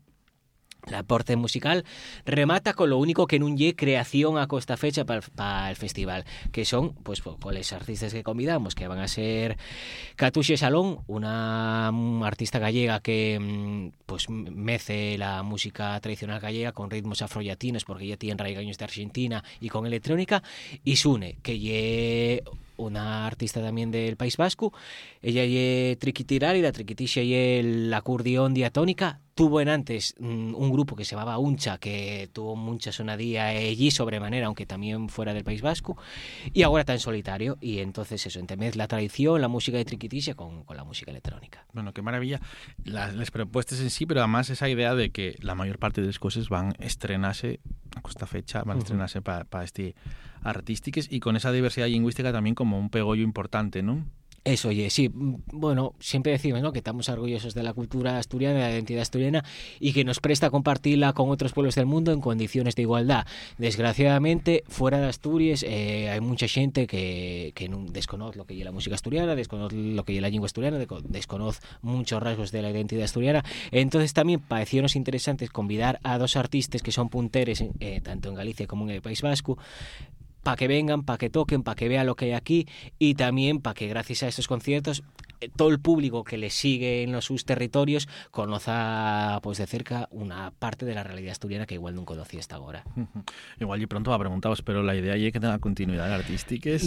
la aporte musical remata con lo único que non lle creación a costa fecha para el festival, que son pues los artistas que convidamos, que van a ser Catuxe Salón, una artista gallega que pues mece la música tradicional gallega con ritmos afrollatinos, porque ella tiene raigaños de Argentina, y con electrónica, y Sune, que lle una artista también del País Vasco. Ella lle triquitirar, y la triquitixa lle el acordeón diatónica. Tuvo en antes un grupo que se llamaba Uncha, que tuvo mucha sonadía allí sobremanera, aunque también fuera del País Vasco, y ahora está en solitario, y entonces eso, entemez la tradición, la música de triquitixa con la música electrónica. Bueno, qué maravilla las propuestas en sí, pero además esa idea de que la mayor parte de las cosas van a estrenarse a costa fecha, van a estrenarse para este artísticas, y con esa diversidad lingüística también como un pegollo importante, ¿no? Eso, oye, sí, bueno, siempre decimos, ¿no?, que estamos orgullosos de la cultura asturiana, de la identidad asturiana, y que nos presta compartirla con otros pueblos del mundo en condiciones de igualdad. Desgraciadamente, fuera de Asturias hay mucha gente que non desconoce lo que es la música asturiana, desconoce lo que es la lengua asturiana, desconoce muchos rasgos de la identidad asturiana. Entonces también pareciónos interesantes convidar a 2 artistas que son punteres tanto en Galicia como en el País Vasco, para que vengan, para que toquen, para que vean lo que hay aquí, y también para que gracias a estos conciertos todo el público que les sigue en sus territorios conozca pues de cerca una parte de la realidad asturiana que igual no conocía hasta ahora. Igual y pronto va a preguntaros, pero la idea es que tenga continuidad artísticas.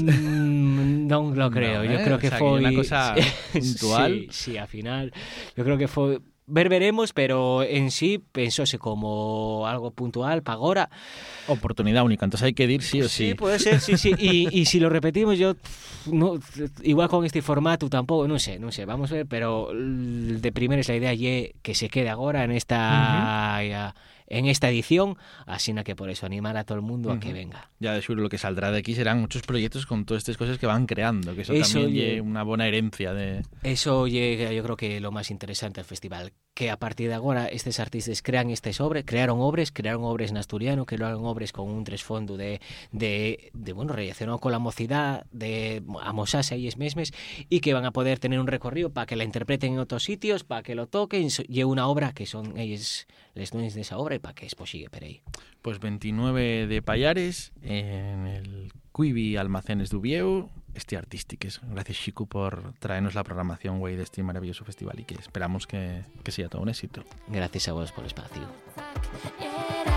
No lo creo, yo creo que fue una cosa puntual. Sí, al final yo creo que fue veremos, pero en sí pensóse como algo puntual para ahora. Oportunidad única, entonces hay que ir sí o sí. Sí, puede ser, sí. Y si lo repetimos, yo no, igual con este formato tampoco, no sé, vamos a ver, pero de primera es la idea que se quede ahora en esta en esta edición, así que por eso animar a todo el mundo a que venga. Ya de seguro lo que saldrá de aquí serán muchos proyectos con todas estas cosas que van creando, que eso también es una buena herencia de... Eso yo creo que lo más interesante del festival, que a partir de ahora estos artistas crean crearon obras en asturiano, crearon obras con un trasfondo de bueno, relacionado con la mocidad, de amosarse a ellos mismos, y que van a poder tener un recorrido para que la interpreten en otros sitios, para que lo toquen, y una obra que son ellos les dueños de esa obra, y para que es posible por ahí. Pues 29 de Pallares, en el Cuivi Almacenes d'Ubieu, artístiques. Gracias, Chico, por traernos la programación, güey, de este maravilloso festival, y que esperamos que sea todo un éxito. Gracias a vos por el espacio.